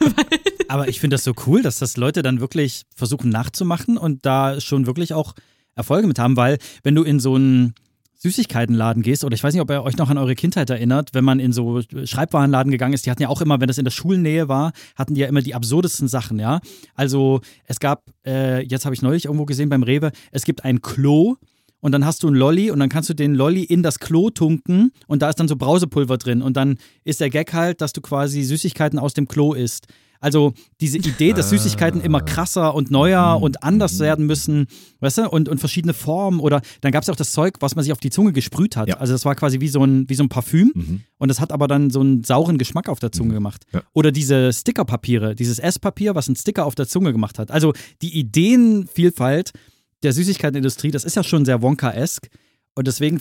Aber ich finde das so cool, dass das Leute dann wirklich versuchen nachzumachen und da schon wirklich auch Erfolge mit haben, weil wenn du in so einen Süßigkeitenladen gehst, oder ich weiß nicht, ob ihr euch noch an eure Kindheit erinnert, wenn man in so Schreibwarenladen gegangen ist, die hatten ja auch immer, wenn das in der Schulnähe war, hatten die ja immer die absurdesten Sachen, ja. Also es gab, äh, jetzt habe ich neulich irgendwo gesehen beim Rewe, es gibt ein Klo und dann hast du einen Lolli und dann kannst du den Lolli in das Klo tunken und da ist dann so Brausepulver drin und dann ist der Gag halt, dass du quasi Süßigkeiten aus dem Klo isst. Also diese Idee, dass Süßigkeiten immer krasser und neuer und anders werden müssen, weißt du, und, und verschiedene Formen oder dann gab es ja auch das Zeug, was man sich auf die Zunge gesprüht hat. Ja. Also das war quasi wie so ein, wie so ein Parfüm mhm. und das hat aber dann so einen sauren Geschmack auf der Zunge mhm. gemacht. Ja. Oder diese Stickerpapiere, dieses Esspapier, was einen Sticker auf der Zunge gemacht hat. Also die Ideenvielfalt der Süßigkeitenindustrie, das ist ja schon sehr Wonka-esk und deswegen finde ich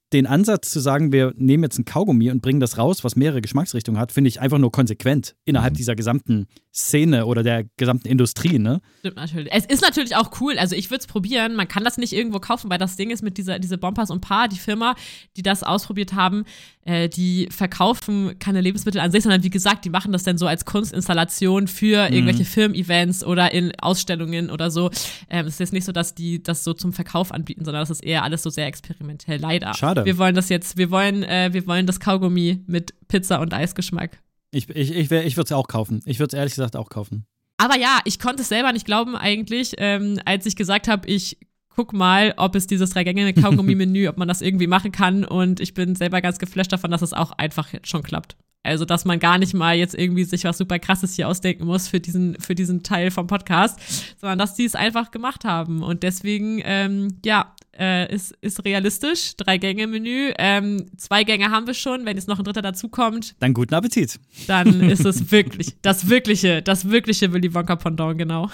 den Ansatz zu sagen, wir nehmen jetzt ein Kaugummi und bringen das raus, was mehrere Geschmacksrichtungen hat, finde ich einfach nur konsequent innerhalb Mhm. dieser gesamten Szene oder der gesamten Industrie, ne? Stimmt natürlich. Es ist natürlich auch cool. Also ich würde es probieren. Man kann das nicht irgendwo kaufen, weil das Ding ist mit dieser diese Bompers und Paar, die Firma, die das ausprobiert haben, äh, die verkaufen keine Lebensmittel an sich, sondern wie gesagt, die machen das dann so als Kunstinstallation für irgendwelche Mhm. Firmen-Events oder in Ausstellungen oder so. Ähm, es ist jetzt nicht so, dass die das so zum Verkauf anbieten, sondern das ist eher alles so sehr experimentell. Leider. Schade. Wir wollen das jetzt, wir wollen, äh, wir wollen das Kaugummi mit Pizza und Eisgeschmack. Ich, ich, ich, wär- ich würde es auch kaufen. Ich würde es ehrlich gesagt auch kaufen. Aber ja, ich konnte es selber nicht glauben eigentlich, ähm, als ich gesagt habe, ich guck mal, ob es dieses Drei-Gänge-Kaugummi-Menü, ob man das irgendwie machen kann. Und ich bin selber ganz geflasht davon, dass es auch einfach jetzt schon klappt. Also, dass man gar nicht mal jetzt irgendwie sich was super Krasses hier ausdenken muss für diesen, für diesen Teil vom Podcast, sondern dass die es einfach gemacht haben. Und deswegen, ähm, ja, äh, ist, ist realistisch. Drei-Gänge-Menü. Ähm, zwei Gänge haben wir schon. Wenn jetzt noch ein dritter dazukommt, Dann guten Appetit. dann ist es wirklich das wirkliche, das wirkliche Willy Wonka Pendant, genau.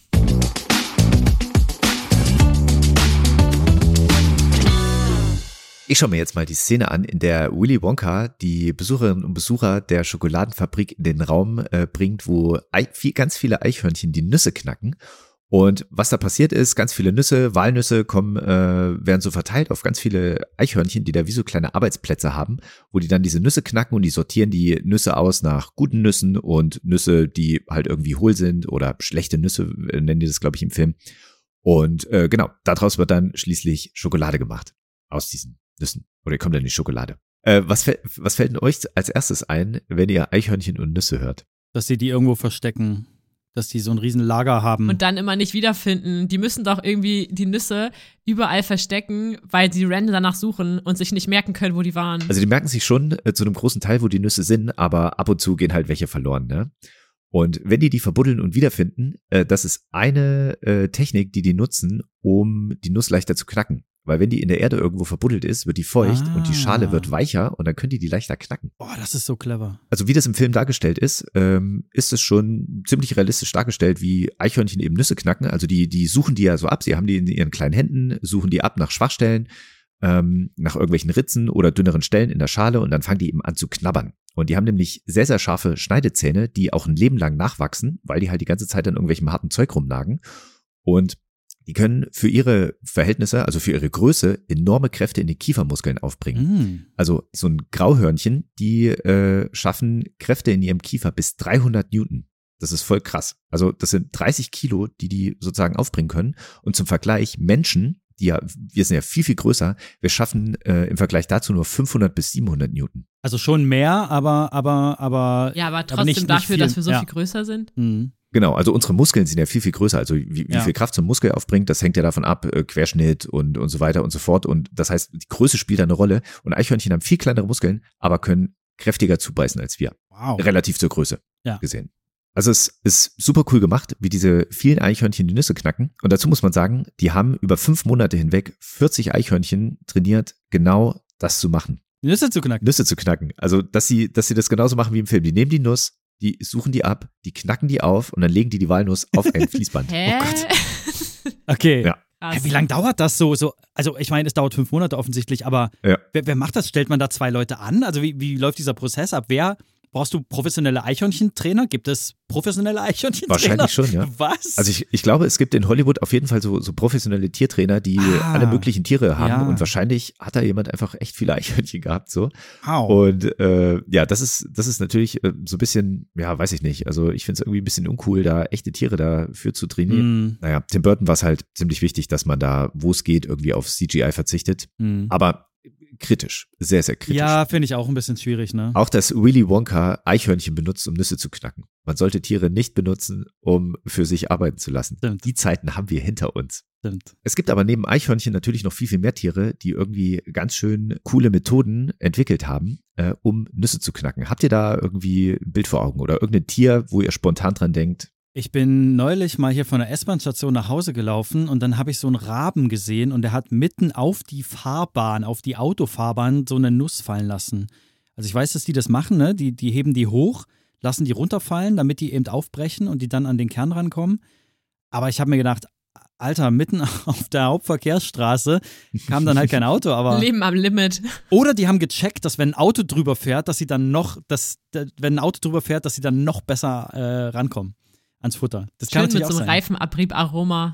Ich schaue mir jetzt mal die Szene an, in der Willy Wonka die Besucherinnen und Besucher der Schokoladenfabrik in den Raum äh, bringt, wo Ei- viel, ganz viele Eichhörnchen die Nüsse knacken. Und was da passiert ist, ganz viele Nüsse, Walnüsse kommen, äh, werden so verteilt auf ganz viele Eichhörnchen, die da wie so kleine Arbeitsplätze haben, wo die dann diese Nüsse knacken und die sortieren die Nüsse aus nach guten Nüssen und Nüsse, die halt irgendwie hohl sind oder schlechte Nüsse, äh, nennen die das, glaube ich, im Film. Und äh, genau, daraus wird dann schließlich Schokolade gemacht. Aus diesen Nüssen. Oder kommt dann die Schokolade. Äh, was, fäll- was fällt denn euch als erstes ein, wenn ihr Eichhörnchen und Nüsse hört? Dass sie die irgendwo verstecken. Dass die so ein riesen Lager haben. Und dann immer nicht wiederfinden. Die müssen doch irgendwie die Nüsse überall verstecken, weil die random danach suchen und sich nicht merken können, wo die waren. Also die merken sich schon äh, zu einem großen Teil, wo die Nüsse sind, aber ab und zu gehen halt welche verloren, ne? Und wenn die die verbuddeln und wiederfinden, äh, das ist eine äh, Technik, die die nutzen, um die Nuss leichter zu knacken. Weil wenn die in der Erde irgendwo verbuddelt ist, wird die feucht Ah. und die Schale wird weicher und dann können die die leichter knacken. Boah, das ist so clever. Also wie das im Film dargestellt ist, ähm, ist es schon ziemlich realistisch dargestellt, wie Eichhörnchen eben Nüsse knacken. Also die, die suchen die ja so ab, sie haben die in ihren kleinen Händen, suchen die ab nach Schwachstellen, ähm, nach irgendwelchen Ritzen oder dünneren Stellen in der Schale und dann fangen die eben an zu knabbern. Und die haben nämlich sehr, sehr scharfe Schneidezähne, die auch ein Leben lang nachwachsen, weil die halt die ganze Zeit an irgendwelchem harten Zeug rumnagen. Und die können für ihre Verhältnisse, also für ihre Größe, enorme Kräfte in die Kiefermuskeln aufbringen. Mm. Also so ein Grauhörnchen, die äh, schaffen Kräfte in ihrem Kiefer bis dreihundert Newton. Das ist voll krass. Also das sind dreißig Kilo, die die sozusagen aufbringen können. Und zum Vergleich Menschen, die ja, wir sind ja viel, viel größer, wir schaffen äh, im Vergleich dazu nur fünfhundert bis siebenhundert Newton. Also schon mehr, aber, aber, aber. Ja, aber aber trotzdem nicht- nicht dafür, viel. dass wir so Ja. viel größer sind. Mhm. Genau, also unsere Muskeln sind ja viel, viel größer. Also wie, wie Ja. viel Kraft so ein Muskel aufbringt, das hängt ja davon ab, äh, Querschnitt und, und so weiter und so fort. Und das heißt, die Größe spielt da eine Rolle. Und Eichhörnchen haben viel kleinere Muskeln, aber können kräftiger zubeißen als wir. Wow. Relativ zur Größe Ja. gesehen. Also es ist super cool gemacht, wie diese vielen Eichhörnchen die Nüsse knacken. Und dazu muss man sagen, die haben über fünf Monate hinweg vierzig Eichhörnchen trainiert, genau das zu machen. Die Nüsse zu knacken. Nüsse zu knacken. Also, dass sie, dass sie das genauso machen wie im Film. Die nehmen die Nuss, die suchen die ab, die knacken die auf und dann legen die die Walnuss auf ein Fließband. Hä? Oh Gott. Okay. Ja. Krass. Ja, wie lange dauert das so? so? Also ich meine, es dauert fünf Monate offensichtlich, aber Ja. wer, wer macht das? Stellt man da zwei Leute an? Also wie, wie läuft dieser Prozess ab? Wer brauchst du professionelle Eichhörnchentrainer? Gibt es professionelle Eichhörnchentrainer? Wahrscheinlich schon, ja. Was? Also ich, ich glaube, es gibt in Hollywood auf jeden Fall so, so professionelle Tiertrainer, die Ah. alle möglichen Tiere haben Ja. und wahrscheinlich hat da jemand einfach echt viele Eichhörnchen gehabt, so. Wow. Und äh, ja, das ist, das ist natürlich äh, so ein bisschen, ja, weiß ich nicht. Also ich finde es irgendwie ein bisschen uncool, da echte Tiere dafür zu trainieren. Mm, Naja, Tim Burton war es halt ziemlich wichtig, dass man da, wo es geht, irgendwie auf C G I verzichtet. mm. Aber kritisch, sehr, sehr kritisch. Ja, finde ich auch ein bisschen schwierig, ne? Auch, dass Willy Wonka Eichhörnchen benutzt, um Nüsse zu knacken. Man sollte Tiere nicht benutzen, um für sich arbeiten zu lassen. Stimmt. Die Zeiten haben wir hinter uns. Stimmt. Es gibt aber neben Eichhörnchen natürlich noch viel, viel mehr Tiere, die irgendwie ganz schön coole Methoden entwickelt haben, äh, um Nüsse zu knacken. Habt ihr da irgendwie ein Bild vor Augen oder irgendein Tier, wo ihr spontan dran denkt? Ich bin neulich mal hier von der S-Bahn-Station nach Hause gelaufen und dann habe ich so einen Raben gesehen und der hat mitten auf die Fahrbahn, auf die Autofahrbahn so eine Nuss fallen lassen. Also ich weiß, dass die das machen, ne? Die, die heben die hoch, lassen die runterfallen, damit die eben aufbrechen und die dann an den Kern rankommen. Aber ich habe mir gedacht, Alter, mitten auf der Hauptverkehrsstraße kam dann halt kein Auto, aber. Leben am Limit. Oder die haben gecheckt, dass wenn ein Auto drüber fährt, dass sie dann noch, dass, wenn ein Auto drüber fährt, dass sie dann noch besser äh, rankommen ans Futter. Das kann Schön natürlich mit auch so einem sein. Reifenabriebaroma.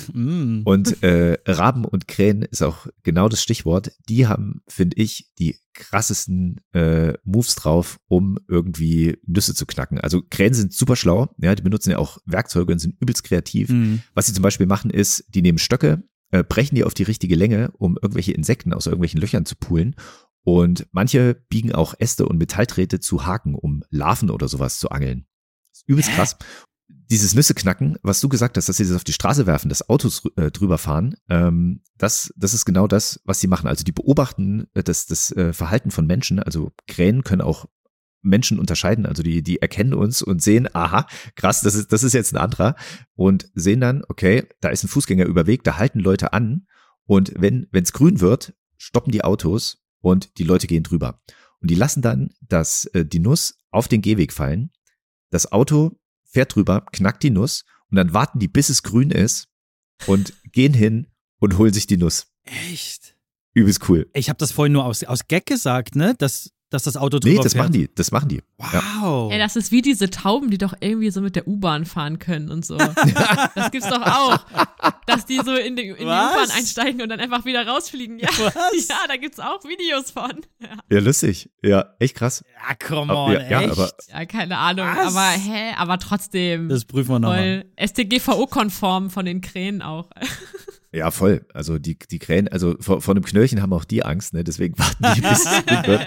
Mm. Und äh, Raben und Krähen ist auch genau das Stichwort. Die haben, finde ich, die krassesten äh, Moves drauf, um irgendwie Nüsse zu knacken. Also Krähen sind super schlau, ja, die benutzen ja auch Werkzeuge und sind übelst kreativ. Mm. Was sie zum Beispiel machen ist, die nehmen Stöcke, äh, brechen die auf die richtige Länge, um irgendwelche Insekten aus irgendwelchen Löchern zu poolen. Und manche biegen auch Äste und Metallträte zu Haken, um Larven oder sowas zu angeln. Das ist übelst krass. Dieses Nüsse knacken, was du gesagt hast, dass sie das auf die Straße werfen, dass Autos äh, drüber fahren, ähm, das, das ist genau das, was sie machen. Also die beobachten äh, das, das äh, Verhalten von Menschen. Also Krähen können auch Menschen unterscheiden. Also die, die erkennen uns und sehen, aha, krass, das ist, das ist jetzt ein anderer. Und sehen dann, okay, da ist ein Fußgängerüberweg, da halten Leute an. Und wenn es grün wird, stoppen die Autos und die Leute gehen drüber. Und die lassen dann das, äh, die Nuss auf den Gehweg fallen. Das Auto fährt drüber, knackt die Nuss und dann warten die, bis es grün ist und gehen hin und holen sich die Nuss. Echt? Übelst cool. Ich habe das vorhin nur aus, aus Gag gesagt, ne? Dass, dass das Auto drüber Nee, das fährt. machen die, das machen die. Ja. Wow. Ey, das ist wie diese Tauben, die doch irgendwie so mit der U-Bahn fahren können und so. Das gibt's doch auch. Dass die so in die, in die Was? U-Bahn einsteigen und dann einfach wieder rausfliegen. Ja, Was? ja, da gibt's auch Videos von. Ja, Ja, lustig. Ja, echt krass. Ja, come Aber- on, ja, ja, echt? aber- ja keine Ahnung. Was? Aber hä, aber trotzdem. Das prüfen wir nochmal. voll S T G V O-konform von den Krähen auch. Ja, voll. Also die, die Krähen, also vor, vor einem Knöllchen haben auch die Angst, ne? Deswegen warten die, bis es grün wird.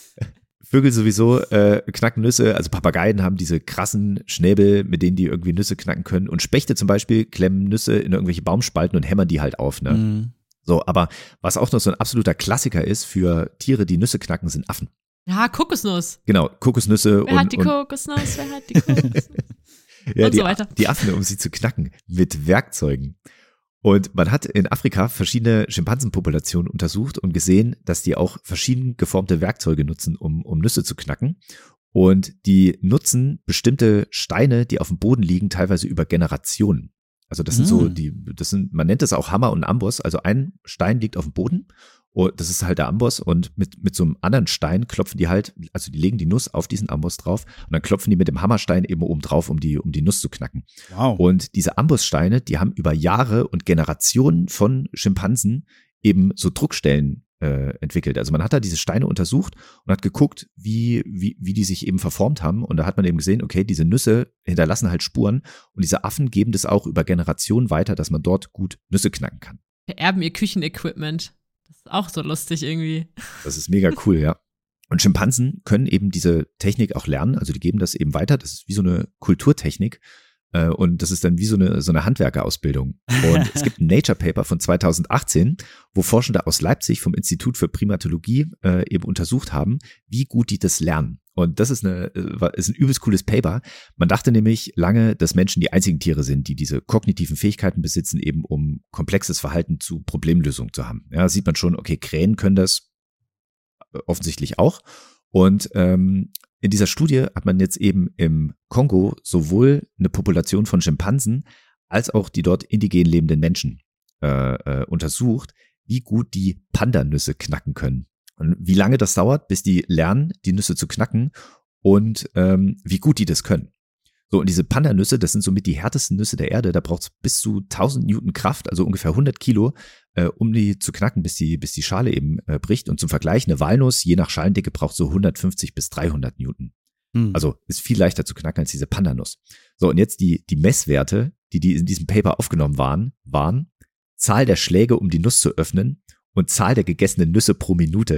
Vögel sowieso äh, knacken Nüsse, also Papageien haben diese krassen Schnäbel, mit denen die irgendwie Nüsse knacken können. Und Spechte zum Beispiel klemmen Nüsse in irgendwelche Baumspalten und hämmern die halt auf, ne? Mhm. So, aber was auch noch so ein absoluter Klassiker ist für Tiere, die Nüsse knacken, sind Affen. Ja, Kokosnuss. Genau, Kokosnüsse Wer und, hat die und Kokosnuss? Wer hat die Kokosnuss? ja, und die, so weiter. die Affen, um sie zu knacken, mit Werkzeugen. Und man hat in Afrika verschiedene Schimpansenpopulationen untersucht und gesehen, dass die auch verschieden geformte Werkzeuge nutzen, um, um Nüsse zu knacken. Und die nutzen bestimmte Steine, die auf dem Boden liegen, teilweise über Generationen. Also das sind so Mm. die, das sind, man nennt das auch Hammer und Amboss. Also ein Stein liegt auf dem Boden und das ist halt der Amboss und mit, mit so einem anderen Stein klopfen die halt, also die legen die Nuss auf diesen Amboss drauf und dann klopfen die mit dem Hammerstein eben oben drauf, um die, um die Nuss zu knacken. Wow. Und diese Ambosssteine, die haben über Jahre und Generationen von Schimpansen eben so Druckstellen äh, entwickelt. Also man hat da diese Steine untersucht und hat geguckt, wie, wie, wie die sich eben verformt haben. Und da hat man eben gesehen, okay, diese Nüsse hinterlassen halt Spuren und diese Affen geben das auch über Generationen weiter, dass man dort gut Nüsse knacken kann. Vererben ihr Küchenequipment. Das ist auch so lustig irgendwie. Das ist mega cool, ja. Und Schimpansen können eben diese Technik auch lernen, also die geben das eben weiter. Das ist wie so eine Kulturtechnik. Äh, Und das ist dann wie so eine, so eine Handwerkerausbildung. Und es gibt ein Nature-Paper von zweitausendachtzehn, wo Forschende aus Leipzig vom Institut für Primatologie äh, eben untersucht haben, wie gut die das lernen. Und das ist, eine, äh, ist ein übelst cooles Paper. Man dachte nämlich lange, dass Menschen die einzigen Tiere sind, die diese kognitiven Fähigkeiten besitzen, eben um komplexes Verhalten zu Problemlösung zu haben. Ja, sieht man schon, okay, Krähen können das offensichtlich auch. Und ähm, in dieser Studie hat man jetzt eben im Kongo sowohl eine Population von Schimpansen als auch die dort indigen lebenden Menschen äh, äh, untersucht, wie gut die Pandanüsse knacken können. Und wie lange das dauert, bis die lernen, die Nüsse zu knacken und ähm, wie gut die das können. So, und diese Pandanüsse, das sind somit die härtesten Nüsse der Erde. Da braucht es bis zu tausend Newton Kraft, also ungefähr hundert Kilo, äh, um die zu knacken, bis die, bis die Schale eben äh, bricht. Und zum Vergleich, eine Walnuss, je nach Schalendicke, braucht so hundertfünfzig bis dreihundert Newton. Hm. Also ist viel leichter zu knacken als diese Pandanuss. So, und jetzt die, die Messwerte, die, die in diesem Paper aufgenommen waren, waren Zahl der Schläge, um die Nuss zu öffnen und Zahl der gegessenen Nüsse pro Minute.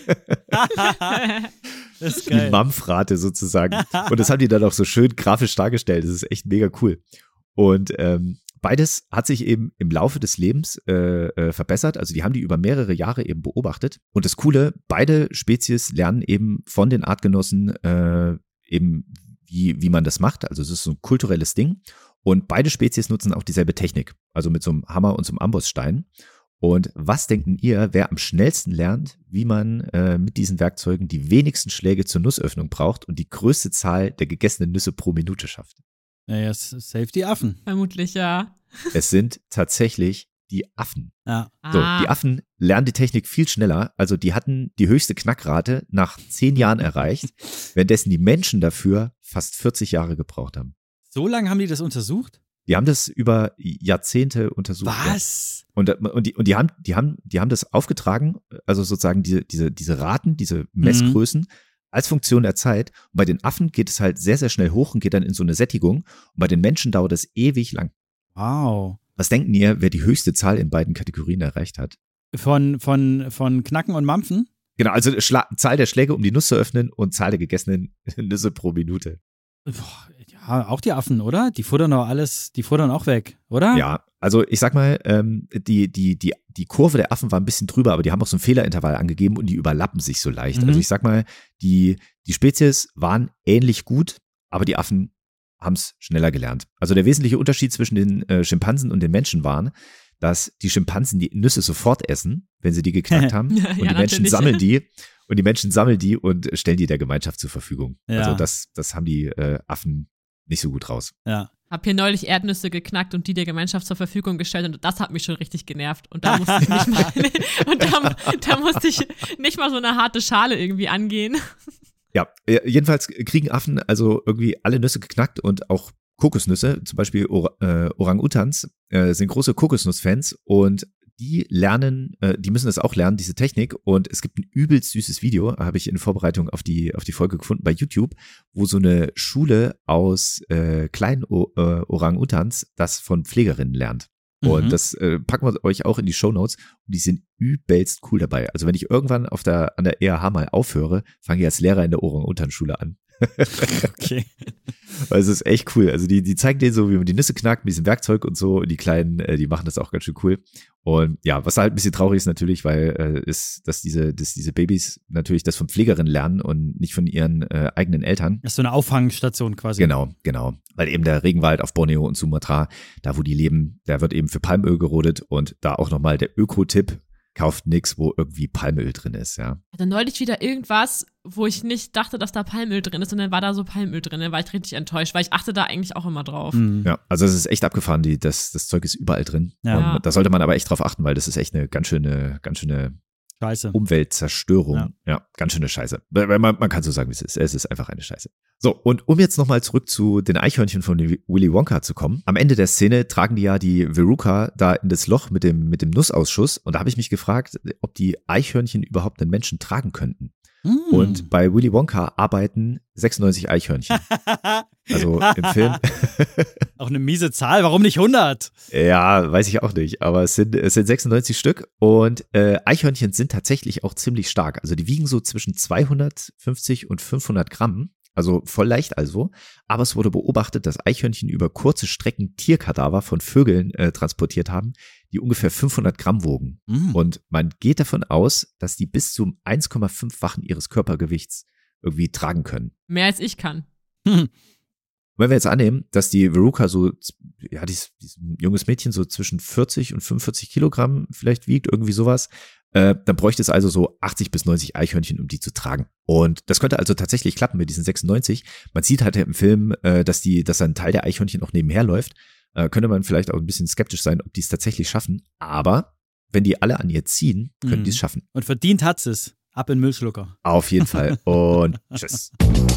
Das ist Die geil. Mampfrate sozusagen. Und das haben die dann auch so schön grafisch dargestellt. Das ist echt mega cool. Und ähm, beides hat sich eben im Laufe des Lebens äh, äh, verbessert. Also die haben die über mehrere Jahre eben beobachtet. Und das Coole, beide Spezies lernen eben von den Artgenossen äh, eben, wie, wie man das macht. Also es ist so ein kulturelles Ding. Und beide Spezies nutzen auch dieselbe Technik. Also mit so einem Hammer und so einem Ambossstein. Und was denken ihr, wer am schnellsten lernt, wie man äh, mit diesen Werkzeugen die wenigsten Schläge zur Nussöffnung braucht und die größte Zahl der gegessenen Nüsse pro Minute schafft? Naja, safe die Affen. Vermutlich, ja. Es sind tatsächlich die Affen. Ja. So, Ah. die Affen lernen die Technik viel schneller. Also die hatten die höchste Knackrate nach zehn Jahren erreicht, währenddessen die Menschen dafür fast vierzig Jahre gebraucht haben. So lange haben die das untersucht? Die haben das über Jahrzehnte untersucht. Was? Ja. Und, und, die, und die, haben, die, haben, die haben das aufgetragen, also sozusagen diese, diese, diese Raten, diese Messgrößen mhm. als Funktion der Zeit. Und bei den Affen geht es halt sehr, sehr schnell hoch und geht dann in so eine Sättigung. Und bei den Menschen dauert es ewig lang. Wow. Was denken ihr, wer die höchste Zahl in beiden Kategorien erreicht hat? Von, von, von Knacken und Mampfen? Genau, also Schla- Zahl der Schläge, um die Nuss zu öffnen und Zahl der gegessenen Nüsse pro Minute. Boah, ja, auch die Affen, oder? Die futtern doch alles, die futtern auch weg, oder? Ja, also ich sag mal, ähm, die, die, die, die Kurve der Affen war ein bisschen drüber, aber die haben auch so ein Fehlerintervall angegeben und die überlappen sich so leicht. Mhm. Also ich sag mal, die, die Spezies waren ähnlich gut, aber die Affen haben es schneller gelernt. Also der wesentliche Unterschied zwischen den äh, Schimpansen und den Menschen waren, dass die Schimpansen die Nüsse sofort essen, wenn sie die geknackt haben, und Ja, die Menschen natürlich. sammeln die und die Menschen sammeln die und stellen die der Gemeinschaft zur Verfügung. Ja. Also das, das haben die äh, Affen nicht so gut raus. Ja. Hab hier neulich Erdnüsse geknackt und die der Gemeinschaft zur Verfügung gestellt und das hat mich schon richtig genervt. Und da musste ich nicht mal, und da, da musste ich nicht mal so eine harte Schale irgendwie angehen. Ja, äh, jedenfalls kriegen Affen also irgendwie alle Nüsse geknackt und auch Kokosnüsse, zum Beispiel Or- äh, Orang-Utans äh, sind große Kokosnuss-Fans und die lernen, äh, die müssen das auch lernen, diese Technik. Und es gibt ein übelst süßes Video, habe ich in Vorbereitung auf die auf die Folge gefunden bei YouTube, wo so eine Schule aus äh, kleinen o- äh, Orang-Utans das von Pflegerinnen lernt. Und Mhm. das äh, packen wir euch auch in die Shownotes. Und die sind übelst cool dabei. Also wenn ich irgendwann auf der an der E A H mal aufhöre, fange ich als Lehrer in der Orang-Utan-Schule an. Okay. Weil es ist echt cool. Also die, die zeigen denen so, wie man die Nüsse knackt mit diesem Werkzeug und so. Und die Kleinen, äh, die machen das auch ganz schön cool. Und ja, was halt ein bisschen traurig ist natürlich, weil äh, ist, dass diese, dass diese Babys natürlich das von Pflegerinnen lernen und nicht von ihren äh, eigenen Eltern. Das ist so eine Auffangstation quasi. Genau, genau. Weil eben der Regenwald auf Borneo und Sumatra, da wo die leben, da wird eben für Palmöl gerodet. Und da auch nochmal der Öko-Tipp: Kauft nix, wo irgendwie Palmöl drin ist, ja. Hatte neulich wieder irgendwas, wo ich nicht dachte, dass da Palmöl drin ist und dann war da so Palmöl drin. Dann war ich richtig enttäuscht, weil ich achte da eigentlich auch immer drauf. Mhm. Ja, also es ist echt abgefahren, die, das, das Zeug ist überall drin. Ja. Und da sollte man aber echt drauf achten, weil das ist echt eine ganz schöne, ganz schöne Scheiße. Umweltzerstörung. Ja. Ja, ganz schöne Scheiße. Man, man, man kann so sagen, wie es ist. Es ist einfach eine Scheiße. So, und um jetzt nochmal zurück zu den Eichhörnchen von Willy Wonka zu kommen. Am Ende der Szene tragen die ja die Veruca da in das Loch mit dem, mit dem Nussausschuss. Und da habe ich mich gefragt, ob die Eichhörnchen überhaupt einen Menschen tragen könnten. Mhm. Und bei Willy Wonka arbeiten sechsundneunzig Eichhörnchen. Also im Film. Auch eine miese Zahl, warum nicht hundert? Ja, weiß ich auch nicht, aber es sind, es sind sechsundneunzig Stück und äh, Eichhörnchen sind tatsächlich auch ziemlich stark. Also die wiegen so zwischen zweihundertfünfzig und fünfhundert Gramm, also voll leicht also. Aber es wurde beobachtet, dass Eichhörnchen über kurze Strecken Tierkadaver von Vögeln äh, transportiert haben, die ungefähr fünfhundert Gramm wogen. Mhm. Und man geht davon aus, dass die bis zum eins Komma fünf-fachen ihres Körpergewichts irgendwie tragen können. Mehr als ich kann. Hm. Wenn wir jetzt annehmen, dass die Veruca so, ja, dieses, dieses junges Mädchen so zwischen vierzig und fünfundvierzig Kilogramm vielleicht wiegt, irgendwie sowas, äh, dann bräuchte es also so achtzig bis neunzig Eichhörnchen, um die zu tragen. Und das könnte also tatsächlich klappen mit diesen sechsundneunzig. Man sieht halt im Film, äh, dass die, dass ein Teil der Eichhörnchen auch nebenher läuft. Äh, könnte man vielleicht auch ein bisschen skeptisch sein, ob die es tatsächlich schaffen. Aber wenn die alle an ihr ziehen, können Mhm. die es schaffen. Und verdient hat's es. Ab in den Müllschlucker. Auf jeden Fall. Und tschüss.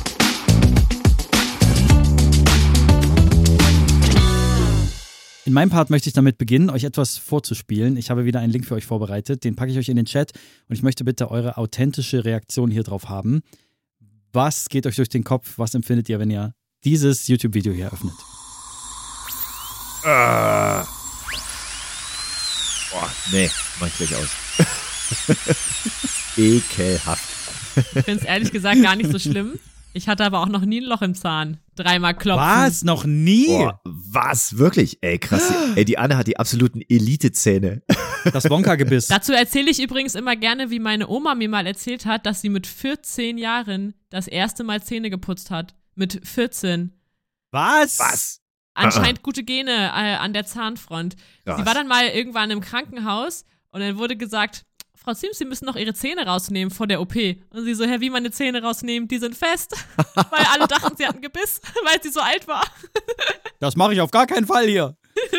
In meinem Part möchte ich damit beginnen, euch etwas vorzuspielen. Ich habe wieder einen Link für euch vorbereitet, den packe ich euch in den Chat und ich möchte bitte eure authentische Reaktion hier drauf haben. Was geht euch durch den Kopf? Was empfindet ihr, wenn ihr dieses YouTube-Video hier öffnet? Ah. Boah, nee, mach ich gleich aus. Ekelhaft. Ich finde es ehrlich gesagt gar nicht so schlimm. Ich hatte aber auch noch nie ein Loch im Zahn. Dreimal klopfen. Was? Noch nie? Boah, was? Wirklich? Ey, krass. Ey, die Anne hat die absoluten Elite-Zähne. Das Wonka-Gebiss. Dazu erzähle ich übrigens immer gerne, wie meine Oma mir mal erzählt hat, dass sie mit vierzehn Jahren das erste Mal Zähne geputzt hat. Mit vierzehn. Was? Was? Anscheinend gute Gene äh, an der Zahnfront. Krass. Sie war dann mal irgendwann im Krankenhaus und dann wurde gesagt, Frau Sims, Sie müssen noch Ihre Zähne rausnehmen vor der O P. Und sie so, Herr, wie meine Zähne rausnehmen? Die sind fest. Weil alle dachten, sie hatten Gebiss, weil sie so alt war. Das mache ich auf gar keinen Fall hier.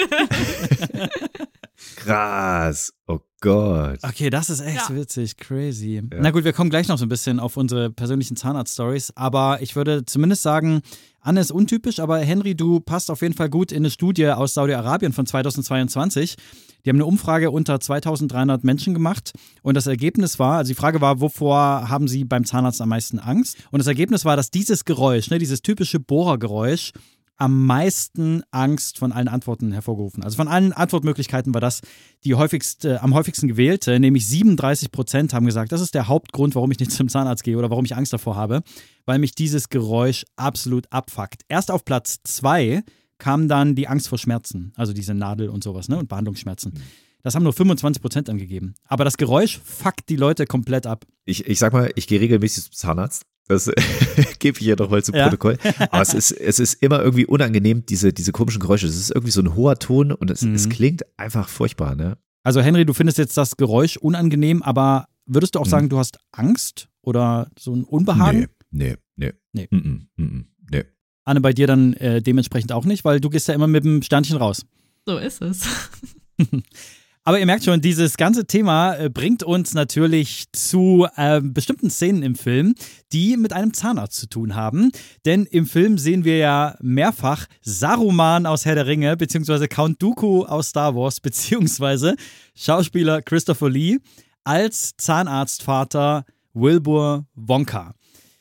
Krass. Oh Gott. Okay, das ist echt Ja. witzig, crazy. Ja. Na gut, wir kommen gleich noch so ein bisschen auf unsere persönlichen Zahnarzt-Stories, aber ich würde zumindest sagen, Anne ist untypisch, aber Henry, du passt auf jeden Fall gut in eine Studie aus Saudi-Arabien von zweitausendzweiundzwanzig. Die haben eine Umfrage unter zweitausenddreihundert Menschen gemacht und das Ergebnis war, also die Frage war, wovor haben sie beim Zahnarzt am meisten Angst? Und das Ergebnis war, dass dieses Geräusch, ne, dieses typische Bohrergeräusch, am meisten Angst von allen Antworten hervorgerufen. Also von allen Antwortmöglichkeiten war das die häufigste, am häufigsten gewählte, nämlich siebenunddreißig Prozent haben gesagt, das ist der Hauptgrund, warum ich nicht zum Zahnarzt gehe oder warum ich Angst davor habe, weil mich dieses Geräusch absolut abfuckt. Erst auf Platz zwei kam dann die Angst vor Schmerzen, also diese Nadel und sowas, ne, und Behandlungsschmerzen. Das haben nur fünfundzwanzig Prozent angegeben. Aber das Geräusch fuckt die Leute komplett ab. Ich, ich sag mal, ich gehe regelmäßig zum Zahnarzt. Das gebe ich hier nochmal zum Ja. Protokoll. Aber es ist, es ist immer irgendwie unangenehm, diese, diese komischen Geräusche. Es ist irgendwie so ein hoher Ton und es, Mhm. es klingt einfach furchtbar, ne? Also Henry, du findest jetzt das Geräusch unangenehm, aber würdest du auch Mhm. sagen, du hast Angst oder so ein Unbehagen? Nee, nee, Nee. nee. Mm-mm, mm-mm, nee. Anne, bei dir dann äh, dementsprechend auch nicht, weil du gehst ja immer mit dem Sternchen raus. So ist es. Aber ihr merkt schon, dieses ganze Thema äh, bringt uns natürlich zu äh, bestimmten Szenen im Film, die mit einem Zahnarzt zu tun haben. Denn im Film sehen wir ja mehrfach Saruman aus Herr der Ringe, beziehungsweise Count Dooku aus Star Wars, beziehungsweise Schauspieler Christopher Lee als Zahnarztvater Wilbur Wonka.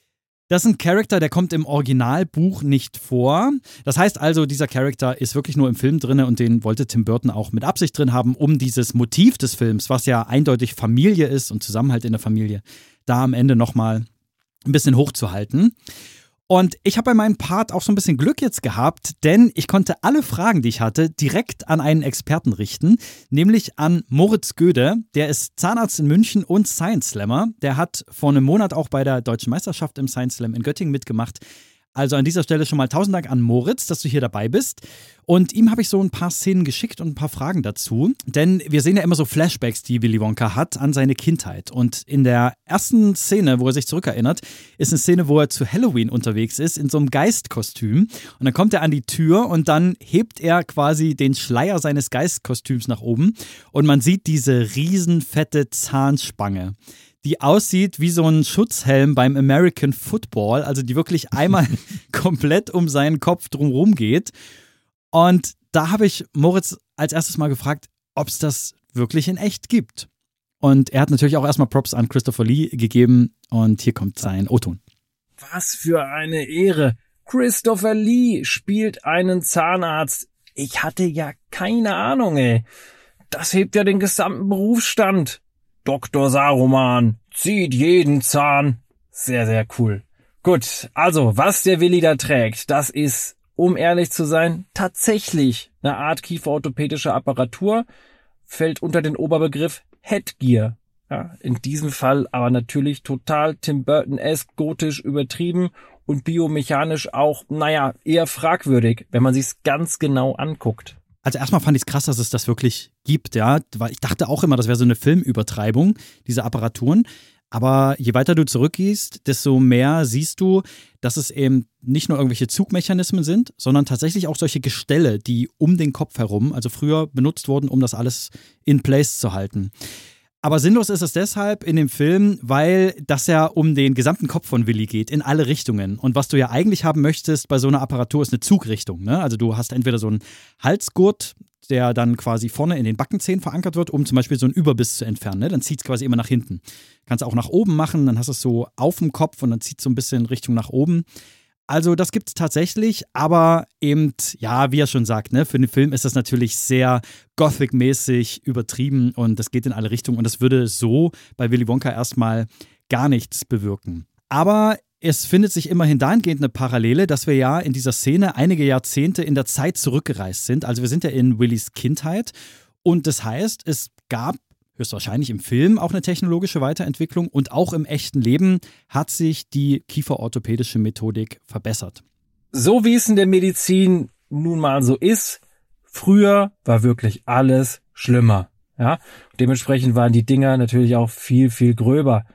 Das ist ein Charakter, der kommt im Originalbuch nicht vor. Das heißt also, dieser Charakter ist wirklich nur im Film drin und den wollte Tim Burton auch mit Absicht drin haben, um dieses Motiv des Films, was ja eindeutig Familie ist und Zusammenhalt in der Familie, da am Ende nochmal ein bisschen hochzuhalten. Und ich habe bei meinem Part auch so ein bisschen Glück jetzt gehabt, denn ich konnte alle Fragen, die ich hatte, direkt an einen Experten richten, nämlich an Moritz Göde. Der ist Zahnarzt in München und Science Slammer. Der hat vor einem Monat auch bei der Deutschen Meisterschaft im Science Slam in Göttingen mitgemacht. Also an dieser Stelle schon mal tausend Dank an Moritz, dass du hier dabei bist. Und ihm habe ich so ein paar Szenen geschickt und ein paar Fragen dazu. Denn wir sehen ja immer so Flashbacks, die Willy Wonka hat an seine Kindheit. Und in der ersten Szene, wo er sich zurückerinnert, ist eine Szene, wo er zu Halloween unterwegs ist, in so einem Geistkostüm. Und dann kommt er an die Tür und dann hebt er quasi den Schleier seines Geistkostüms nach oben. Und man sieht diese riesenfette Zahnspange, die aussieht wie so ein Schutzhelm beim American Football, also die wirklich einmal komplett um seinen Kopf drumherum geht. Und da habe ich Moritz als erstes mal gefragt, ob es das wirklich in echt gibt. Und er hat natürlich auch erstmal Props an Christopher Lee gegeben und hier kommt sein O-Ton. Was für eine Ehre. Christopher Lee spielt einen Zahnarzt. Ich hatte ja keine Ahnung, ey. Das hebt ja den gesamten Berufsstand. Doktor Saruman zieht jeden Zahn. Sehr, sehr cool. Gut, also, was der Willi da trägt, das ist, um ehrlich zu sein, tatsächlich eine Art kieferorthopädische Apparatur, fällt unter den Oberbegriff Headgear. Ja, in diesem Fall aber natürlich total Tim Burton-esque, gotisch übertrieben und biomechanisch auch, naja, eher fragwürdig, wenn man sich's ganz genau anguckt. Also erstmal fand ich es krass, dass es das wirklich gibt, ja, weil ich dachte auch immer, das wäre so eine Filmübertreibung, diese Apparaturen. Aber je weiter du zurückgehst, desto mehr siehst du, dass es eben nicht nur irgendwelche Zugmechanismen sind, sondern tatsächlich auch solche Gestelle, die um den Kopf herum, also früher benutzt wurden, um das alles in place zu halten. Aber sinnlos ist es deshalb in dem Film, weil das ja um den gesamten Kopf von Willy geht, in alle Richtungen. Und was du ja eigentlich haben möchtest bei so einer Apparatur ist eine Zugrichtung, ne? Also du hast entweder so einen Halsgurt, der dann quasi vorne in den Backenzähnen verankert wird, um zum Beispiel so einen Überbiss zu entfernen, ne? Dann zieht es quasi immer nach hinten. Kannst auch nach oben machen, dann hast du es so auf dem Kopf und dann zieht es so ein bisschen Richtung nach oben. Also das gibt es tatsächlich, aber eben, ja, wie er schon sagt, ne, für den Film ist das natürlich sehr Gothic-mäßig übertrieben und das geht in alle Richtungen und das würde so bei Willy Wonka erstmal gar nichts bewirken. Aber es findet sich immerhin dahingehend eine Parallele, dass wir ja in dieser Szene einige Jahrzehnte in der Zeit zurückgereist sind. Also wir sind ja in Willys Kindheit und das heißt, es gab höchstwahrscheinlich im Film auch eine technologische Weiterentwicklung und auch im echten Leben hat sich die kieferorthopädische Methodik verbessert. So wie es in der Medizin nun mal so ist, früher war wirklich alles schlimmer. Ja? Dementsprechend waren die Dinger natürlich auch viel, viel gröber.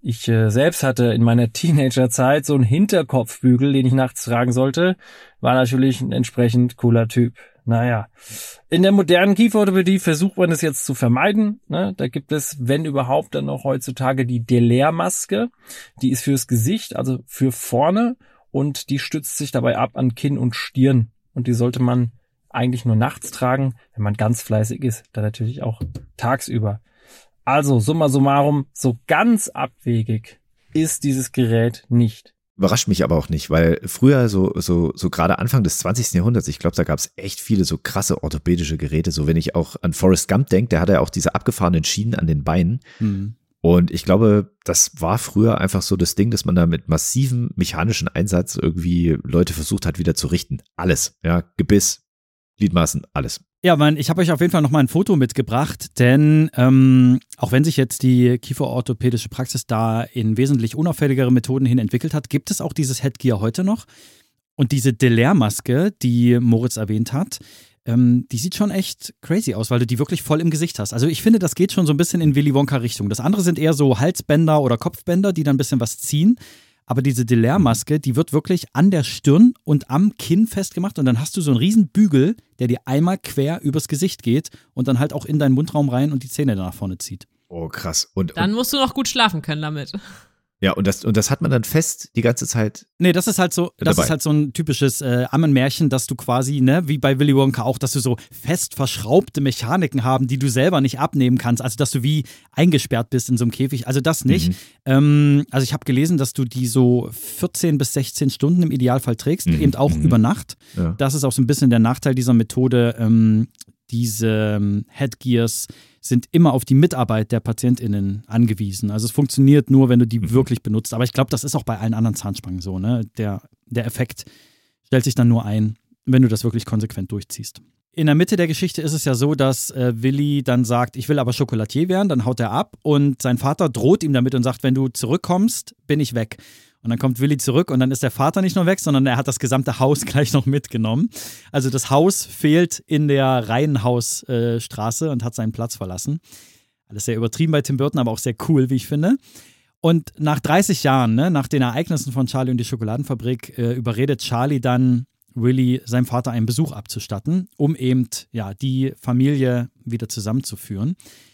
Ich äh, selbst hatte in meiner Teenagerzeit so einen Hinterkopfbügel, den ich nachts tragen sollte. War natürlich ein entsprechend cooler Typ. Naja, in der modernen Kieferorthopädie versucht man es jetzt zu vermeiden. Ne? Da gibt es, wenn überhaupt, dann noch heutzutage die Delair-Maske. Die ist fürs Gesicht, also für vorne, und die stützt sich dabei ab an Kinn und Stirn. Und die sollte man eigentlich nur nachts tragen, wenn man ganz fleißig ist. Dann natürlich auch tagsüber. Also, summa summarum, so ganz abwegig ist dieses Gerät nicht. Überrascht mich aber auch nicht, weil früher so so so gerade Anfang des zwanzigsten Jahrhunderts, ich glaube, da gab es echt viele so krasse orthopädische Geräte. So wenn ich auch an Forrest Gump denke, der hatte ja auch diese abgefahrenen Schienen an den Beinen. Mhm. Und ich glaube, das war früher einfach so das Ding, dass man da mit massivem mechanischen Einsatz irgendwie Leute versucht hat, wieder zu richten. Alles, ja, Gebiss, Gliedmaßen, alles. Ja, man, ich habe euch auf jeden Fall nochmal ein Foto mitgebracht, denn ähm, auch wenn sich jetzt die kieferorthopädische Praxis da in wesentlich unauffälligere Methoden hin entwickelt hat, gibt es auch dieses Headgear heute noch. Und diese Delair-Maske, die Moritz erwähnt hat, ähm, die sieht schon echt crazy aus, weil du die wirklich voll im Gesicht hast. Also ich finde, das geht schon so ein bisschen in Willy Wonka-Richtung. Das andere sind eher so Halsbänder oder Kopfbänder, die dann ein bisschen was ziehen. Aber diese Delair-Maske, die wird wirklich an der Stirn und am Kinn festgemacht und dann hast du so einen riesen Bügel, der dir einmal quer übers Gesicht geht und dann halt auch in deinen Mundraum rein und die Zähne da nach vorne zieht. Oh, krass. Und, dann und musst du noch gut schlafen können damit. Ja, und das, und das hat man dann fest die ganze Zeit. Nee, das ist halt so, das dabei. ist halt so ein typisches äh, Ammenmärchen, dass du quasi, ne, wie bei Willy Wonka auch, dass du so fest verschraubte Mechaniken haben, die du selber nicht abnehmen kannst. Also, dass du wie eingesperrt bist in so einem Käfig. Also, das nicht. Mhm. Ähm, also, ich habe gelesen, dass du die so vierzehn bis sechzehn Stunden im Idealfall trägst, mhm. eben auch mhm. über Nacht. Ja. Das ist auch so ein bisschen der Nachteil dieser Methode. Ähm, diese Headgears sind immer auf die Mitarbeit der PatientInnen angewiesen. Also es funktioniert nur, wenn du die mhm. wirklich benutzt. Aber ich glaube, das ist auch bei allen anderen Zahnspangen so. Ne? Der, der Effekt stellt sich dann nur ein, wenn du das wirklich konsequent durchziehst. In der Mitte der Geschichte ist es ja so, dass äh, Willy dann sagt, ich will aber Chocolatier werden, dann haut er ab und sein Vater droht ihm damit und sagt, wenn du zurückkommst, bin ich weg. Und dann kommt Willy zurück und dann ist der Vater nicht nur weg, sondern er hat das gesamte Haus gleich noch mitgenommen. Also das Haus fehlt in der Reihenhausstraße äh, und hat seinen Platz verlassen. Alles sehr übertrieben bei Tim Burton, aber auch sehr cool, wie ich finde. Und nach dreißig Jahren, ne, nach den Ereignissen von Charlie und die Schokoladenfabrik, äh, überredet Charlie dann Willy, seinem Vater einen Besuch abzustatten, um eben ja, die Familie wieder zusammenzuführen.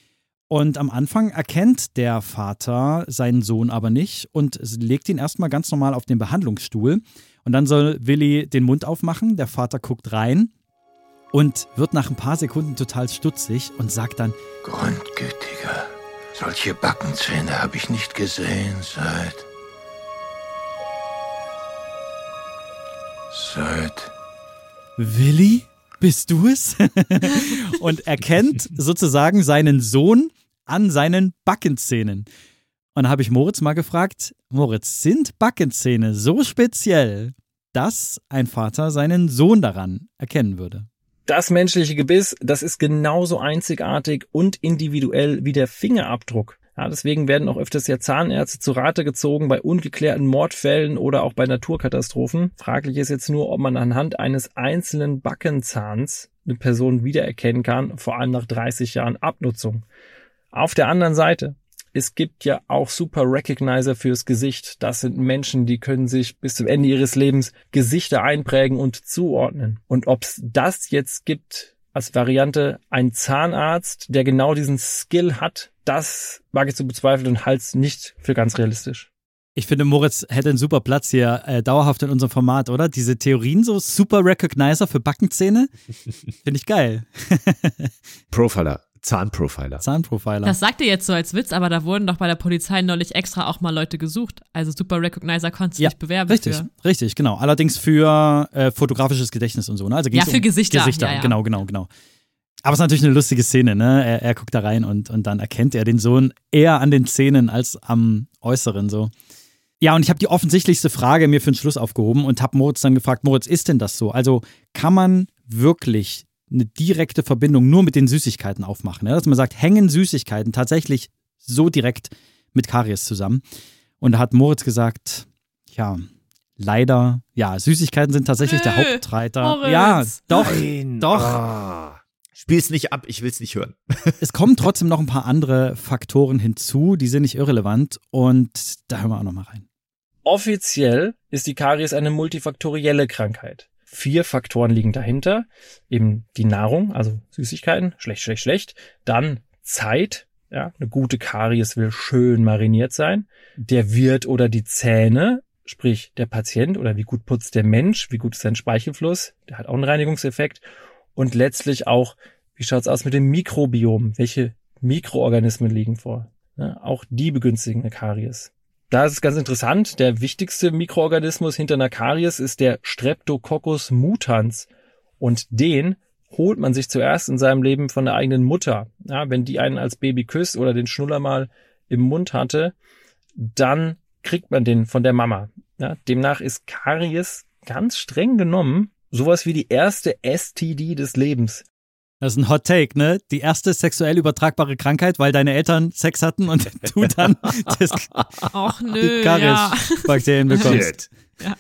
Und am Anfang erkennt der Vater seinen Sohn aber nicht und legt ihn erstmal ganz normal auf den Behandlungsstuhl. Und dann soll Willy den Mund aufmachen, der Vater guckt rein und wird nach ein paar Sekunden total stutzig und sagt dann: Grundgütiger, solche Backenzähne habe ich nicht gesehen seit... Seit... Willy, bist du es? Und erkennt sozusagen seinen Sohn an seinen Backenzähnen. Und da habe ich Moritz mal gefragt, Moritz, sind Backenzähne so speziell, dass ein Vater seinen Sohn daran erkennen würde? Das menschliche Gebiss, das ist genauso einzigartig und individuell wie der Fingerabdruck. Ja, deswegen werden auch öfters ja Zahnärzte zu Rate gezogen bei ungeklärten Mordfällen oder auch bei Naturkatastrophen. Fraglich ist jetzt nur, ob man anhand eines einzelnen Backenzahns eine Person wiedererkennen kann, vor allem nach dreißig Jahren Abnutzung. Auf der anderen Seite, es gibt ja auch Super Recognizer fürs Gesicht. Das sind Menschen, die können sich bis zum Ende ihres Lebens Gesichter einprägen und zuordnen. Und ob es das jetzt gibt als Variante, ein Zahnarzt, der genau diesen Skill hat, das wage ich zu bezweifeln und halte es nicht für ganz realistisch. Ich finde, Moritz hätte einen super Platz hier, äh, dauerhaft in unserem Format, oder? Diese Theorien so, Super Recognizer für Backenzähne, finde ich geil. Profiler. Zahnprofiler. Zahnprofiler. Das sagt ihr jetzt so als Witz, aber da wurden doch bei der Polizei neulich extra auch mal Leute gesucht. Also Super Recognizer konntest du ja, dich bewerben. Richtig, für. richtig, genau. Allerdings für äh, fotografisches Gedächtnis und so. Ne? Also ja, für um Gesichter. Gesichter, ja, ja. genau, genau, genau. Aber es ist natürlich eine lustige Szene, ne? Er, er guckt da rein und, und dann erkennt er den Sohn eher an den Zähnen als am Äußeren so. Ja, und ich habe die offensichtlichste Frage mir für den Schluss aufgehoben und habe Moritz dann gefragt, Moritz, ist denn das so? Also kann man wirklich eine direkte Verbindung nur mit den Süßigkeiten aufmachen? Ja? Dass man sagt, hängen Süßigkeiten tatsächlich so direkt mit Karies zusammen? Und da hat Moritz gesagt, ja, leider, ja, Süßigkeiten sind tatsächlich Nö, der Haupttreiber. Moritz. Ja, doch, Nein. doch. Ah, Spiel's nicht ab, ich will's nicht hören. Es kommen trotzdem noch ein paar andere Faktoren hinzu, die sind nicht irrelevant und da hören wir auch noch mal rein. Offiziell ist die Karies eine multifaktorielle Krankheit. Vier Faktoren liegen dahinter. Eben die Nahrung, also Süßigkeiten, schlecht, schlecht, schlecht. Dann Zeit, ja, eine gute Karies will schön mariniert sein. Der Wirt oder die Zähne, sprich der Patient oder wie gut putzt der Mensch, wie gut ist sein Speichelfluss, der hat auch einen Reinigungseffekt. Und letztlich auch, wie schaut's aus mit dem Mikrobiom? Welche Mikroorganismen liegen vor? Ja, auch die begünstigen eine Karies. Da ist es ganz interessant, der wichtigste Mikroorganismus hinter einer Karies ist der Streptococcus mutans. Und den holt man sich zuerst in seinem Leben von der eigenen Mutter. Ja, wenn die einen als Baby küsst oder den Schnuller mal im Mund hatte, dann kriegt man den von der Mama. Ja, demnach ist Karies ganz streng genommen sowas wie die erste S T D des Lebens. Das ist ein Hot Take, ne? Die erste sexuell übertragbare Krankheit, weil deine Eltern Sex hatten und du dann das Ach nö, Karies-Bakterien ja. bekommst. Ja.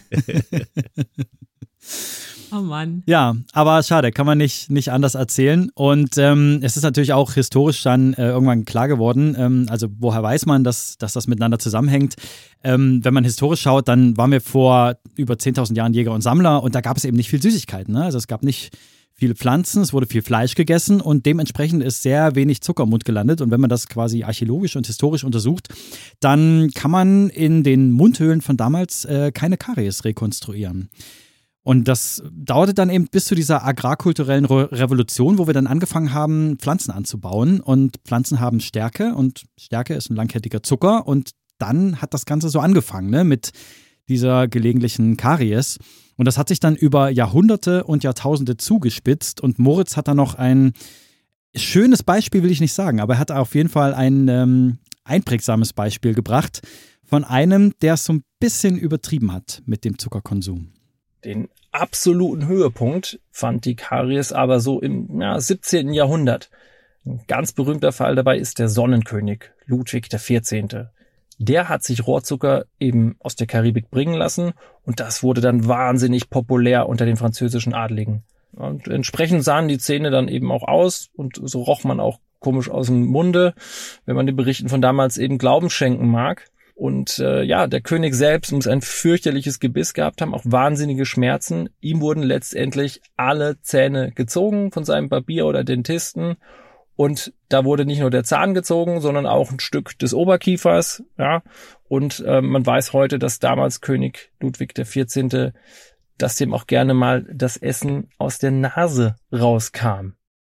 Oh Mann. Ja, aber schade, kann man nicht, nicht anders erzählen. Und ähm, es ist natürlich auch historisch dann äh, irgendwann klar geworden, ähm, also woher weiß man, dass, dass das miteinander zusammenhängt. Ähm, wenn man historisch schaut, dann waren wir vor über zehntausend Jahren Jäger und Sammler und da gab es eben nicht viel Süßigkeiten. Ne? Also es gab nicht viele Pflanzen, es wurde viel Fleisch gegessen und dementsprechend ist sehr wenig Zucker im Mund gelandet. Und wenn man das quasi archäologisch und historisch untersucht, dann kann man in den Mundhöhlen von damals äh, keine Karies rekonstruieren. Und das dauerte dann eben bis zu dieser agrarkulturellen Re- Revolution, wo wir dann angefangen haben, Pflanzen anzubauen. Und Pflanzen haben Stärke und Stärke ist ein langkettiger Zucker. Und dann hat das Ganze so angefangen, ne, mit dieser gelegentlichen Karies. Und das hat sich dann über Jahrhunderte und Jahrtausende zugespitzt. Und Moritz hat da noch ein schönes Beispiel, will ich nicht sagen, aber er hat auf jeden Fall ein ähm, einprägsames Beispiel gebracht von einem, der es so ein bisschen übertrieben hat mit dem Zuckerkonsum. Den absoluten Höhepunkt fand die Karies aber so im ja, siebzehnten Jahrhundert. Ein ganz berühmter Fall dabei ist der Sonnenkönig Ludwig der vierzehnte. Der hat sich Rohrzucker eben aus der Karibik bringen lassen und das wurde dann wahnsinnig populär unter den französischen Adligen. Und entsprechend sahen die Zähne dann eben auch aus und so roch man auch komisch aus dem Munde, wenn man den Berichten von damals eben Glauben schenken mag. Und äh, ja, der König selbst muss ein fürchterliches Gebiss gehabt haben, auch wahnsinnige Schmerzen. Ihm wurden letztendlich alle Zähne gezogen von seinem Barbier oder Dentisten. Und da wurde nicht nur der Zahn gezogen, sondern auch ein Stück des Oberkiefers. Ja, und äh, man weiß heute, dass damals König Ludwig der vierzehnte, dass dem auch gerne mal das Essen aus der Nase rauskam.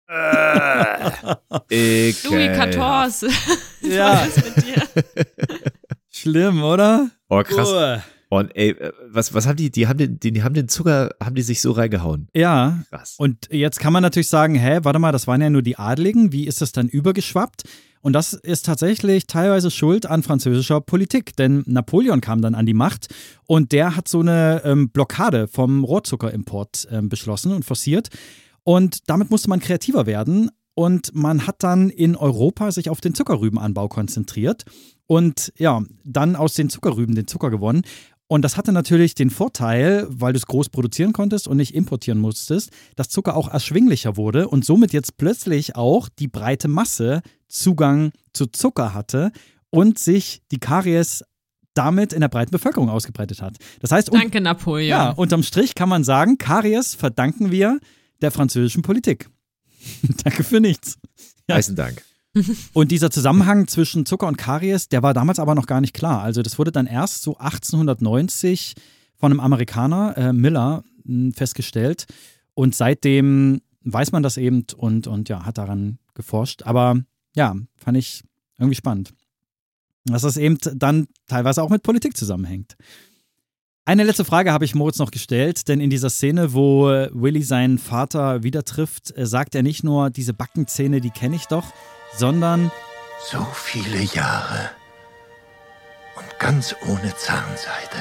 Äh, Louis vierzehn. Ja. Was ist mit dir? Schlimm, oder? Oh, krass. Oh. Und ey, was, was haben die, die haben den, die haben den Zucker, haben die sich so reingehauen? Ja, Krass. und jetzt kann man natürlich sagen, hä, warte mal, das waren ja nur die Adligen, wie ist das dann übergeschwappt? Und das ist tatsächlich teilweise Schuld an französischer Politik, denn Napoleon kam dann an die Macht und der hat so eine ähm, Blockade vom Rohrzuckerimport ähm, beschlossen und forciert und damit musste man kreativer werden und man hat dann in Europa sich auf den Zuckerrübenanbau konzentriert und ja, dann aus den Zuckerrüben den Zucker gewonnen. Und das hatte natürlich den Vorteil, weil du es groß produzieren konntest und nicht importieren musstest, dass Zucker auch erschwinglicher wurde und somit jetzt plötzlich auch die breite Masse Zugang zu Zucker hatte und sich die Karies damit in der breiten Bevölkerung ausgebreitet hat. Das heißt, Danke, Napoleon. Ja, unterm Strich kann man sagen, Karies verdanken wir der französischen Politik. Danke für nichts. Ja. Heißen Dank. Und dieser Zusammenhang zwischen Zucker und Karies, der war damals aber noch gar nicht klar. Also das wurde dann erst so achtzehnhundertneunzig von einem Amerikaner, äh, Miller, mh, festgestellt. Und seitdem weiß man das eben und, und ja, hat daran geforscht. Aber ja, fand ich irgendwie spannend. Dass das eben dann teilweise auch mit Politik zusammenhängt. Eine letzte Frage habe ich Moritz noch gestellt, denn in dieser Szene, wo Willy seinen Vater wieder trifft, sagt er nicht nur, diese Backenzähne, die kenne ich doch, sondern So viele Jahre und ganz ohne Zahnseide.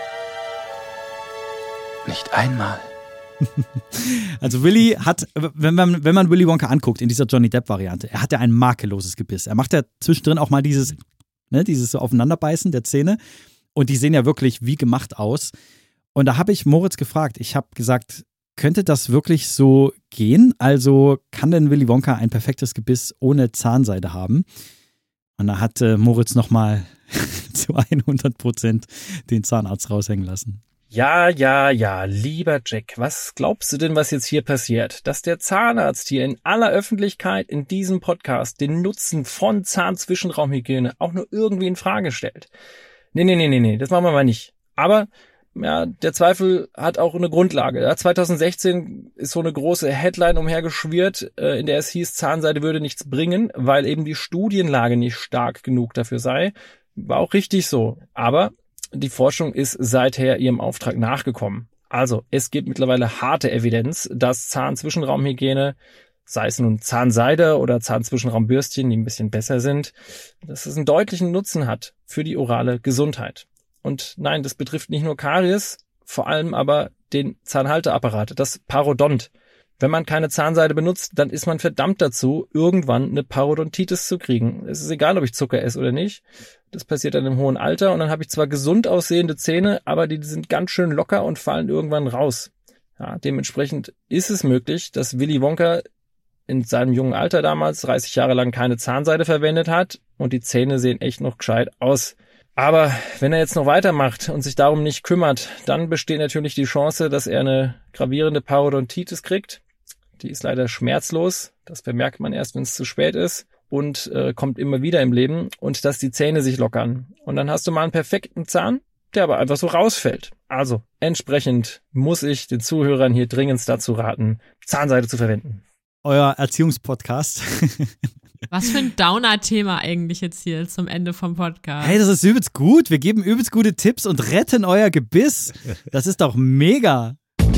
Nicht einmal. Also Willy hat, wenn man, wenn man Willy Wonka anguckt in dieser Johnny Depp-Variante, er hat ja ein makelloses Gebiss. Er macht ja zwischendrin auch mal dieses, ne, dieses so Aufeinanderbeißen der Zähne und die sehen ja wirklich wie gemacht aus. Und da habe ich Moritz gefragt, ich habe gesagt, könnte das wirklich so gehen? Also kann denn Willy Wonka ein perfektes Gebiss ohne Zahnseide haben? Und da hat äh, Moritz nochmal zu hundert Prozent den Zahnarzt raushängen lassen. Ja, ja, ja, lieber Jack, was glaubst du denn, was jetzt hier passiert? Dass der Zahnarzt hier in aller Öffentlichkeit in diesem Podcast den Nutzen von Zahnzwischenraumhygiene auch nur irgendwie in Frage stellt? Nee, nee, nee, nee, nee, das machen wir mal nicht. Aber ja, der Zweifel hat auch eine Grundlage. Ja, zwanzig sechzehn ist so eine große Headline umhergeschwirrt, äh, in der es hieß, Zahnseide würde nichts bringen, weil eben die Studienlage nicht stark genug dafür sei. War auch richtig so. Aber die Forschung ist seither ihrem Auftrag nachgekommen. Also, es gibt mittlerweile harte Evidenz, dass Zahnzwischenraumhygiene, sei es nun Zahnseide oder Zahnzwischenraumbürstchen, die ein bisschen besser sind, dass es einen deutlichen Nutzen hat für die orale Gesundheit. Und nein, das betrifft nicht nur Karies, vor allem aber den Zahnhalteapparat, das Parodont. Wenn man keine Zahnseide benutzt, dann ist man verdammt dazu, irgendwann eine Parodontitis zu kriegen. Es ist egal, ob ich Zucker esse oder nicht. Das passiert dann im hohen Alter und dann habe ich zwar gesund aussehende Zähne, aber die sind ganz schön locker und fallen irgendwann raus. Ja, dementsprechend ist es möglich, dass Willy Wonka in seinem jungen Alter damals dreißig Jahre lang keine Zahnseide verwendet hat und die Zähne sehen echt noch gescheit aus. Aber wenn er jetzt noch weitermacht und sich darum nicht kümmert, dann besteht natürlich die Chance, dass er eine gravierende Parodontitis kriegt. Die ist leider schmerzlos, das bemerkt man erst, wenn es zu spät ist und äh, kommt immer wieder im Leben und dass die Zähne sich lockern. Und dann hast du mal einen perfekten Zahn, der aber einfach so rausfällt. Also entsprechend muss ich den Zuhörern hier dringend dazu raten, Zahnseide zu verwenden. Euer Erziehungspodcast. Was für ein Downer-Thema eigentlich jetzt hier zum Ende vom Podcast. Hey, das ist übelst gut. Wir geben übelst gute Tipps und retten euer Gebiss. Das ist doch mega.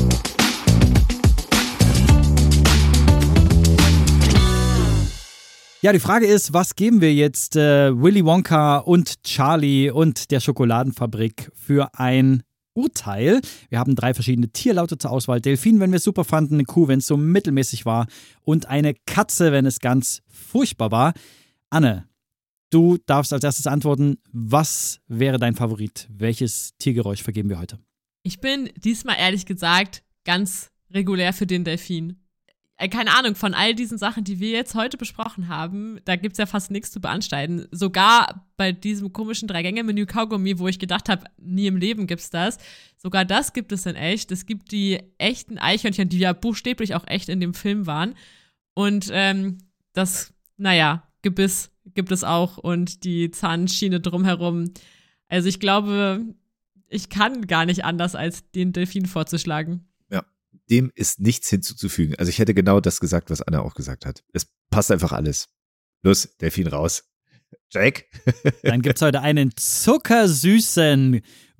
Ja, die Frage ist, was geben wir jetzt äh, Willy Wonka und Charlie und der Schokoladenfabrik für ein Urteil? Wir haben drei verschiedene Tierlaute zur Auswahl. Delfin, wenn wir es super fanden, eine Kuh, wenn es so mittelmäßig war und eine Katze, wenn es ganz furchtbar war. Anne, du darfst als erstes antworten. Was wäre dein Favorit? Welches Tiergeräusch vergeben wir heute? Ich bin diesmal ehrlich gesagt ganz regulär für den Delfin. Keine Ahnung, von all diesen Sachen, die wir jetzt heute besprochen haben, da gibt's ja fast nichts zu beanstanden. Sogar bei diesem komischen Drei-Gänge-Menü Kaugummi, wo ich gedacht habe, nie im Leben gibt's das. Sogar das gibt es in echt. Es gibt die echten Eichhörnchen, die ja buchstäblich auch echt in dem Film waren. Und ähm, das, naja, Gebiss gibt es auch und die Zahnschiene drumherum. Also ich glaube, ich kann gar nicht anders, als den Delfin vorzuschlagen. Dem ist nichts hinzuzufügen. Also ich hätte genau das gesagt, was Anna auch gesagt hat. Es passt einfach alles. Los, Delfin raus. Jack? Dann gibt's heute einen zuckersüßen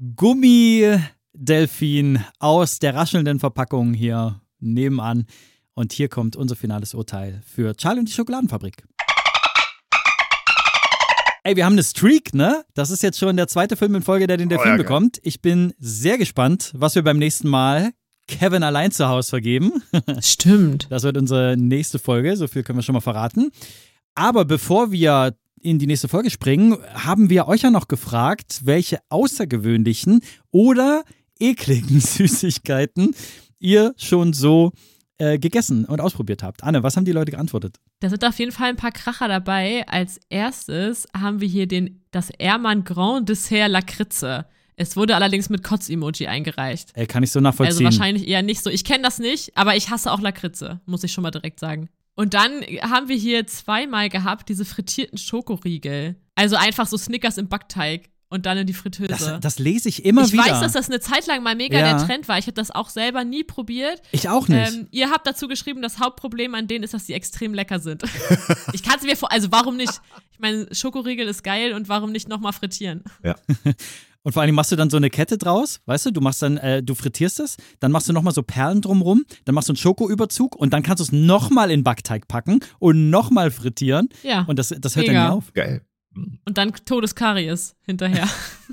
Gummidelfin aus der raschelnden Verpackung hier nebenan. Und hier kommt unser finales Urteil für Charlie und die Schokoladenfabrik. Ey, wir haben eine Streak, ne? Das ist jetzt schon der zweite Film in Folge, der den Delfin oh, ja, bekommt. Ich bin sehr gespannt, was wir beim nächsten Mal Kevin allein zu Hause vergeben. Stimmt. Das wird unsere nächste Folge, so viel können wir schon mal verraten. Aber bevor wir in die nächste Folge springen, haben wir euch ja noch gefragt, welche außergewöhnlichen oder ekligen Süßigkeiten ihr schon so äh, gegessen und ausprobiert habt. Anne, was haben die Leute geantwortet? Da sind auf jeden Fall ein paar Kracher dabei. Als erstes haben wir hier den, das Ehrmann Grand Dessert Lakritze. Es wurde allerdings mit Kotz-Emoji eingereicht. Ey, kann ich so nachvollziehen. Also wahrscheinlich eher nicht so. Ich kenne das nicht, aber ich hasse auch Lakritze, muss ich schon mal direkt sagen. Und dann haben wir hier zweimal gehabt diese frittierten Schokoriegel. Also einfach so Snickers im Backteig und dann in die Fritteuse. Das, das lese ich immer ich wieder. Ich weiß, dass das eine Zeit lang mal mega ja. der Trend war. Ich habe das auch selber nie probiert. Ich auch nicht. Ähm, ihr habt dazu geschrieben, das Hauptproblem an denen ist, dass die extrem lecker sind. Ich kann es mir vor, also warum nicht? Ich meine, Schokoriegel ist geil und warum nicht nochmal frittieren? Ja. Und vor allem machst du dann so eine Kette draus, weißt du, du machst dann, äh, du frittierst es, dann machst du nochmal so Perlen drumrum, dann machst du einen Schokoüberzug und dann kannst du es nochmal in Backteig packen und nochmal frittieren. Ja. Und das, das hört Mega. dann nie auf. Geil. Und dann Todeskaries hinterher.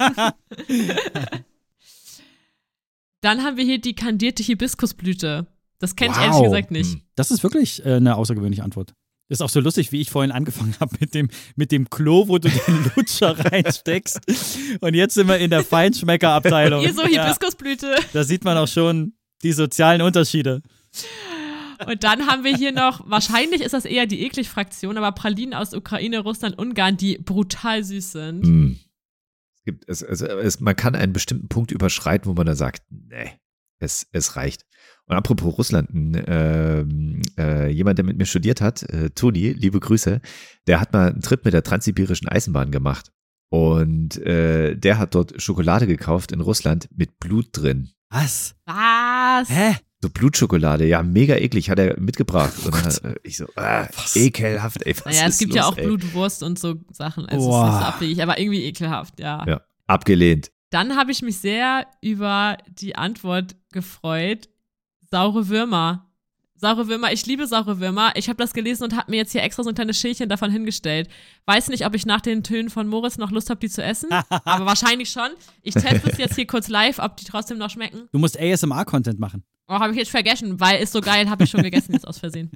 Dann haben wir hier die kandierte Hibiskusblüte. Das kenne wow. ich ehrlich gesagt nicht. Das ist wirklich äh, eine außergewöhnliche Antwort. Ist auch so lustig, wie ich vorhin angefangen habe mit dem, mit dem Klo, wo du den Lutscher reinsteckst. Und jetzt sind wir in der Feinschmeckerabteilung. Hier so Hibiskusblüte. Ja, da sieht man auch schon, Die sozialen Unterschiede. Und dann haben wir hier noch, wahrscheinlich ist das eher die Eklig-Fraktion, aber Pralinen aus Ukraine, Russland, Ungarn, die brutal süß sind. Mm. Es gibt, es, es, es, man kann einen bestimmten Punkt überschreiten, wo man dann sagt, nee, es, es reicht. Und apropos Russland, äh, äh, jemand, der mit mir studiert hat, äh, Toni, liebe Grüße, der hat mal einen Trip mit der Transsibirischen Eisenbahn gemacht. Und äh, der hat dort Schokolade gekauft in Russland mit Blut drin. Was? Was? Hä? So Blutschokolade, ja, mega eklig, hat er mitgebracht. Oh und dann, äh, ich so, ah, ekelhaft, ey, was Naja, ist es gibt los, ja auch ey? Blutwurst und so Sachen. Also Boah. es ist nicht so abwegig, aber irgendwie ekelhaft, ja. Ja, abgelehnt. Dann habe ich mich sehr über die Antwort gefreut. Saure Würmer. Saure Würmer, ich liebe saure Würmer. Ich habe das gelesen und habe mir jetzt hier extra so ein kleines Schälchen davon hingestellt. Weiß nicht, ob ich nach den Tönen von Moritz noch Lust habe, die zu essen, aber wahrscheinlich schon. Ich teste es jetzt hier kurz live, ob die trotzdem noch schmecken. Du musst A S M R-Content machen. Oh, habe ich jetzt vergessen, weil ist so geil, habe ich schon gegessen jetzt aus Versehen.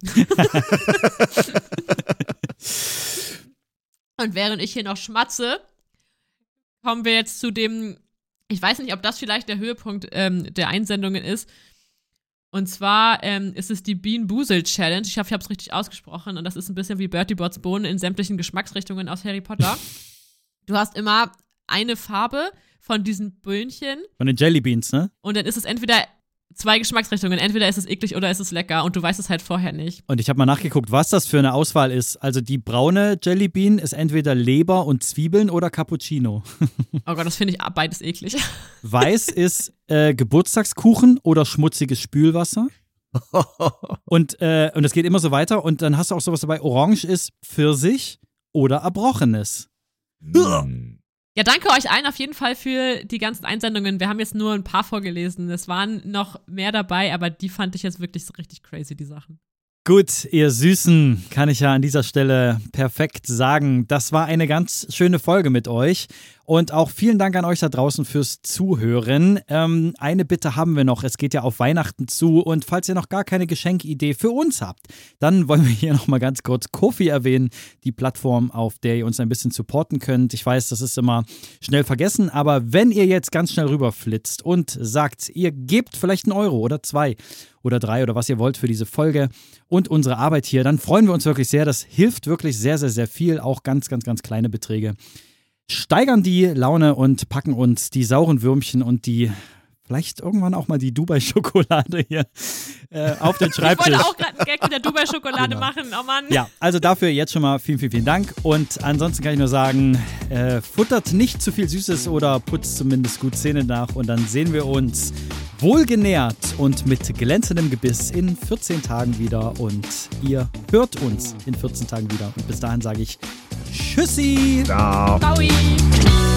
Und während ich hier noch schmatze, kommen wir jetzt zu dem, ich weiß nicht, ob das vielleicht der Höhepunkt ähm, der Einsendungen ist. Und zwar ähm, ist es die Bean Boozled Challenge. Ich hoffe, ich habe es richtig ausgesprochen. Und das ist ein bisschen wie Bertie Botts Bohnen in sämtlichen Geschmacksrichtungen aus Harry Potter. Du hast immer eine Farbe von diesen Böhnchen. Von den Jellybeans, ne? Und dann ist es entweder zwei Geschmacksrichtungen. Entweder ist es eklig oder ist es lecker. Und du weißt es halt vorher nicht. Und ich habe mal nachgeguckt, was das für eine Auswahl ist. Also die braune Jellybean ist entweder Leber und Zwiebeln oder Cappuccino. Oh Gott, das finde ich beides eklig. Weiß ist äh, Geburtstagskuchen oder schmutziges Spülwasser. Und äh, und es geht immer so weiter. Und dann hast du auch sowas dabei. Orange ist Pfirsich oder Erbrochenes. Mm. Ja, danke euch allen auf jeden Fall für die ganzen Einsendungen. Wir haben jetzt nur ein paar vorgelesen. Es waren noch mehr dabei, aber die fand ich jetzt wirklich so richtig crazy, die Sachen. Gut, ihr Süßen, kann ich ja an dieser Stelle perfekt sagen. Das war eine ganz schöne Folge mit euch. Und auch vielen Dank an euch da draußen fürs Zuhören. Ähm, eine Bitte haben wir noch. Es geht ja auf Weihnachten zu. Und falls ihr noch gar keine Geschenkidee für uns habt, dann wollen wir hier nochmal ganz kurz Ko-fi erwähnen. Die Plattform, auf der ihr uns ein bisschen supporten könnt. Ich weiß, das ist immer schnell vergessen. Aber wenn ihr jetzt ganz schnell rüberflitzt und sagt, ihr gebt vielleicht einen Euro oder zwei oder drei oder was ihr wollt für diese Folge und unsere Arbeit hier, dann freuen wir uns wirklich sehr. Das hilft wirklich sehr, sehr, sehr viel. Auch ganz, ganz, ganz kleine Beträge. Steigern die Laune und packen uns die sauren Würmchen und die, vielleicht irgendwann auch mal die Dubai-Schokolade hier äh, auf den Schreibtisch. Ich wollte auch gerade einen Gag mit der Dubai-Schokolade Genau. machen, oh Mann. Ja, also dafür jetzt schon mal vielen, vielen, vielen Dank. Und ansonsten kann ich nur sagen, äh, futtert nicht zu viel Süßes oder putzt zumindest gut Zähne nach. Und dann sehen wir uns wohlgenährt und mit glänzendem Gebiss in vierzehn Tagen wieder. Und ihr hört uns in vierzehn Tagen wieder. Und bis dahin sage ich Tschüssi! Ciao. Ciao.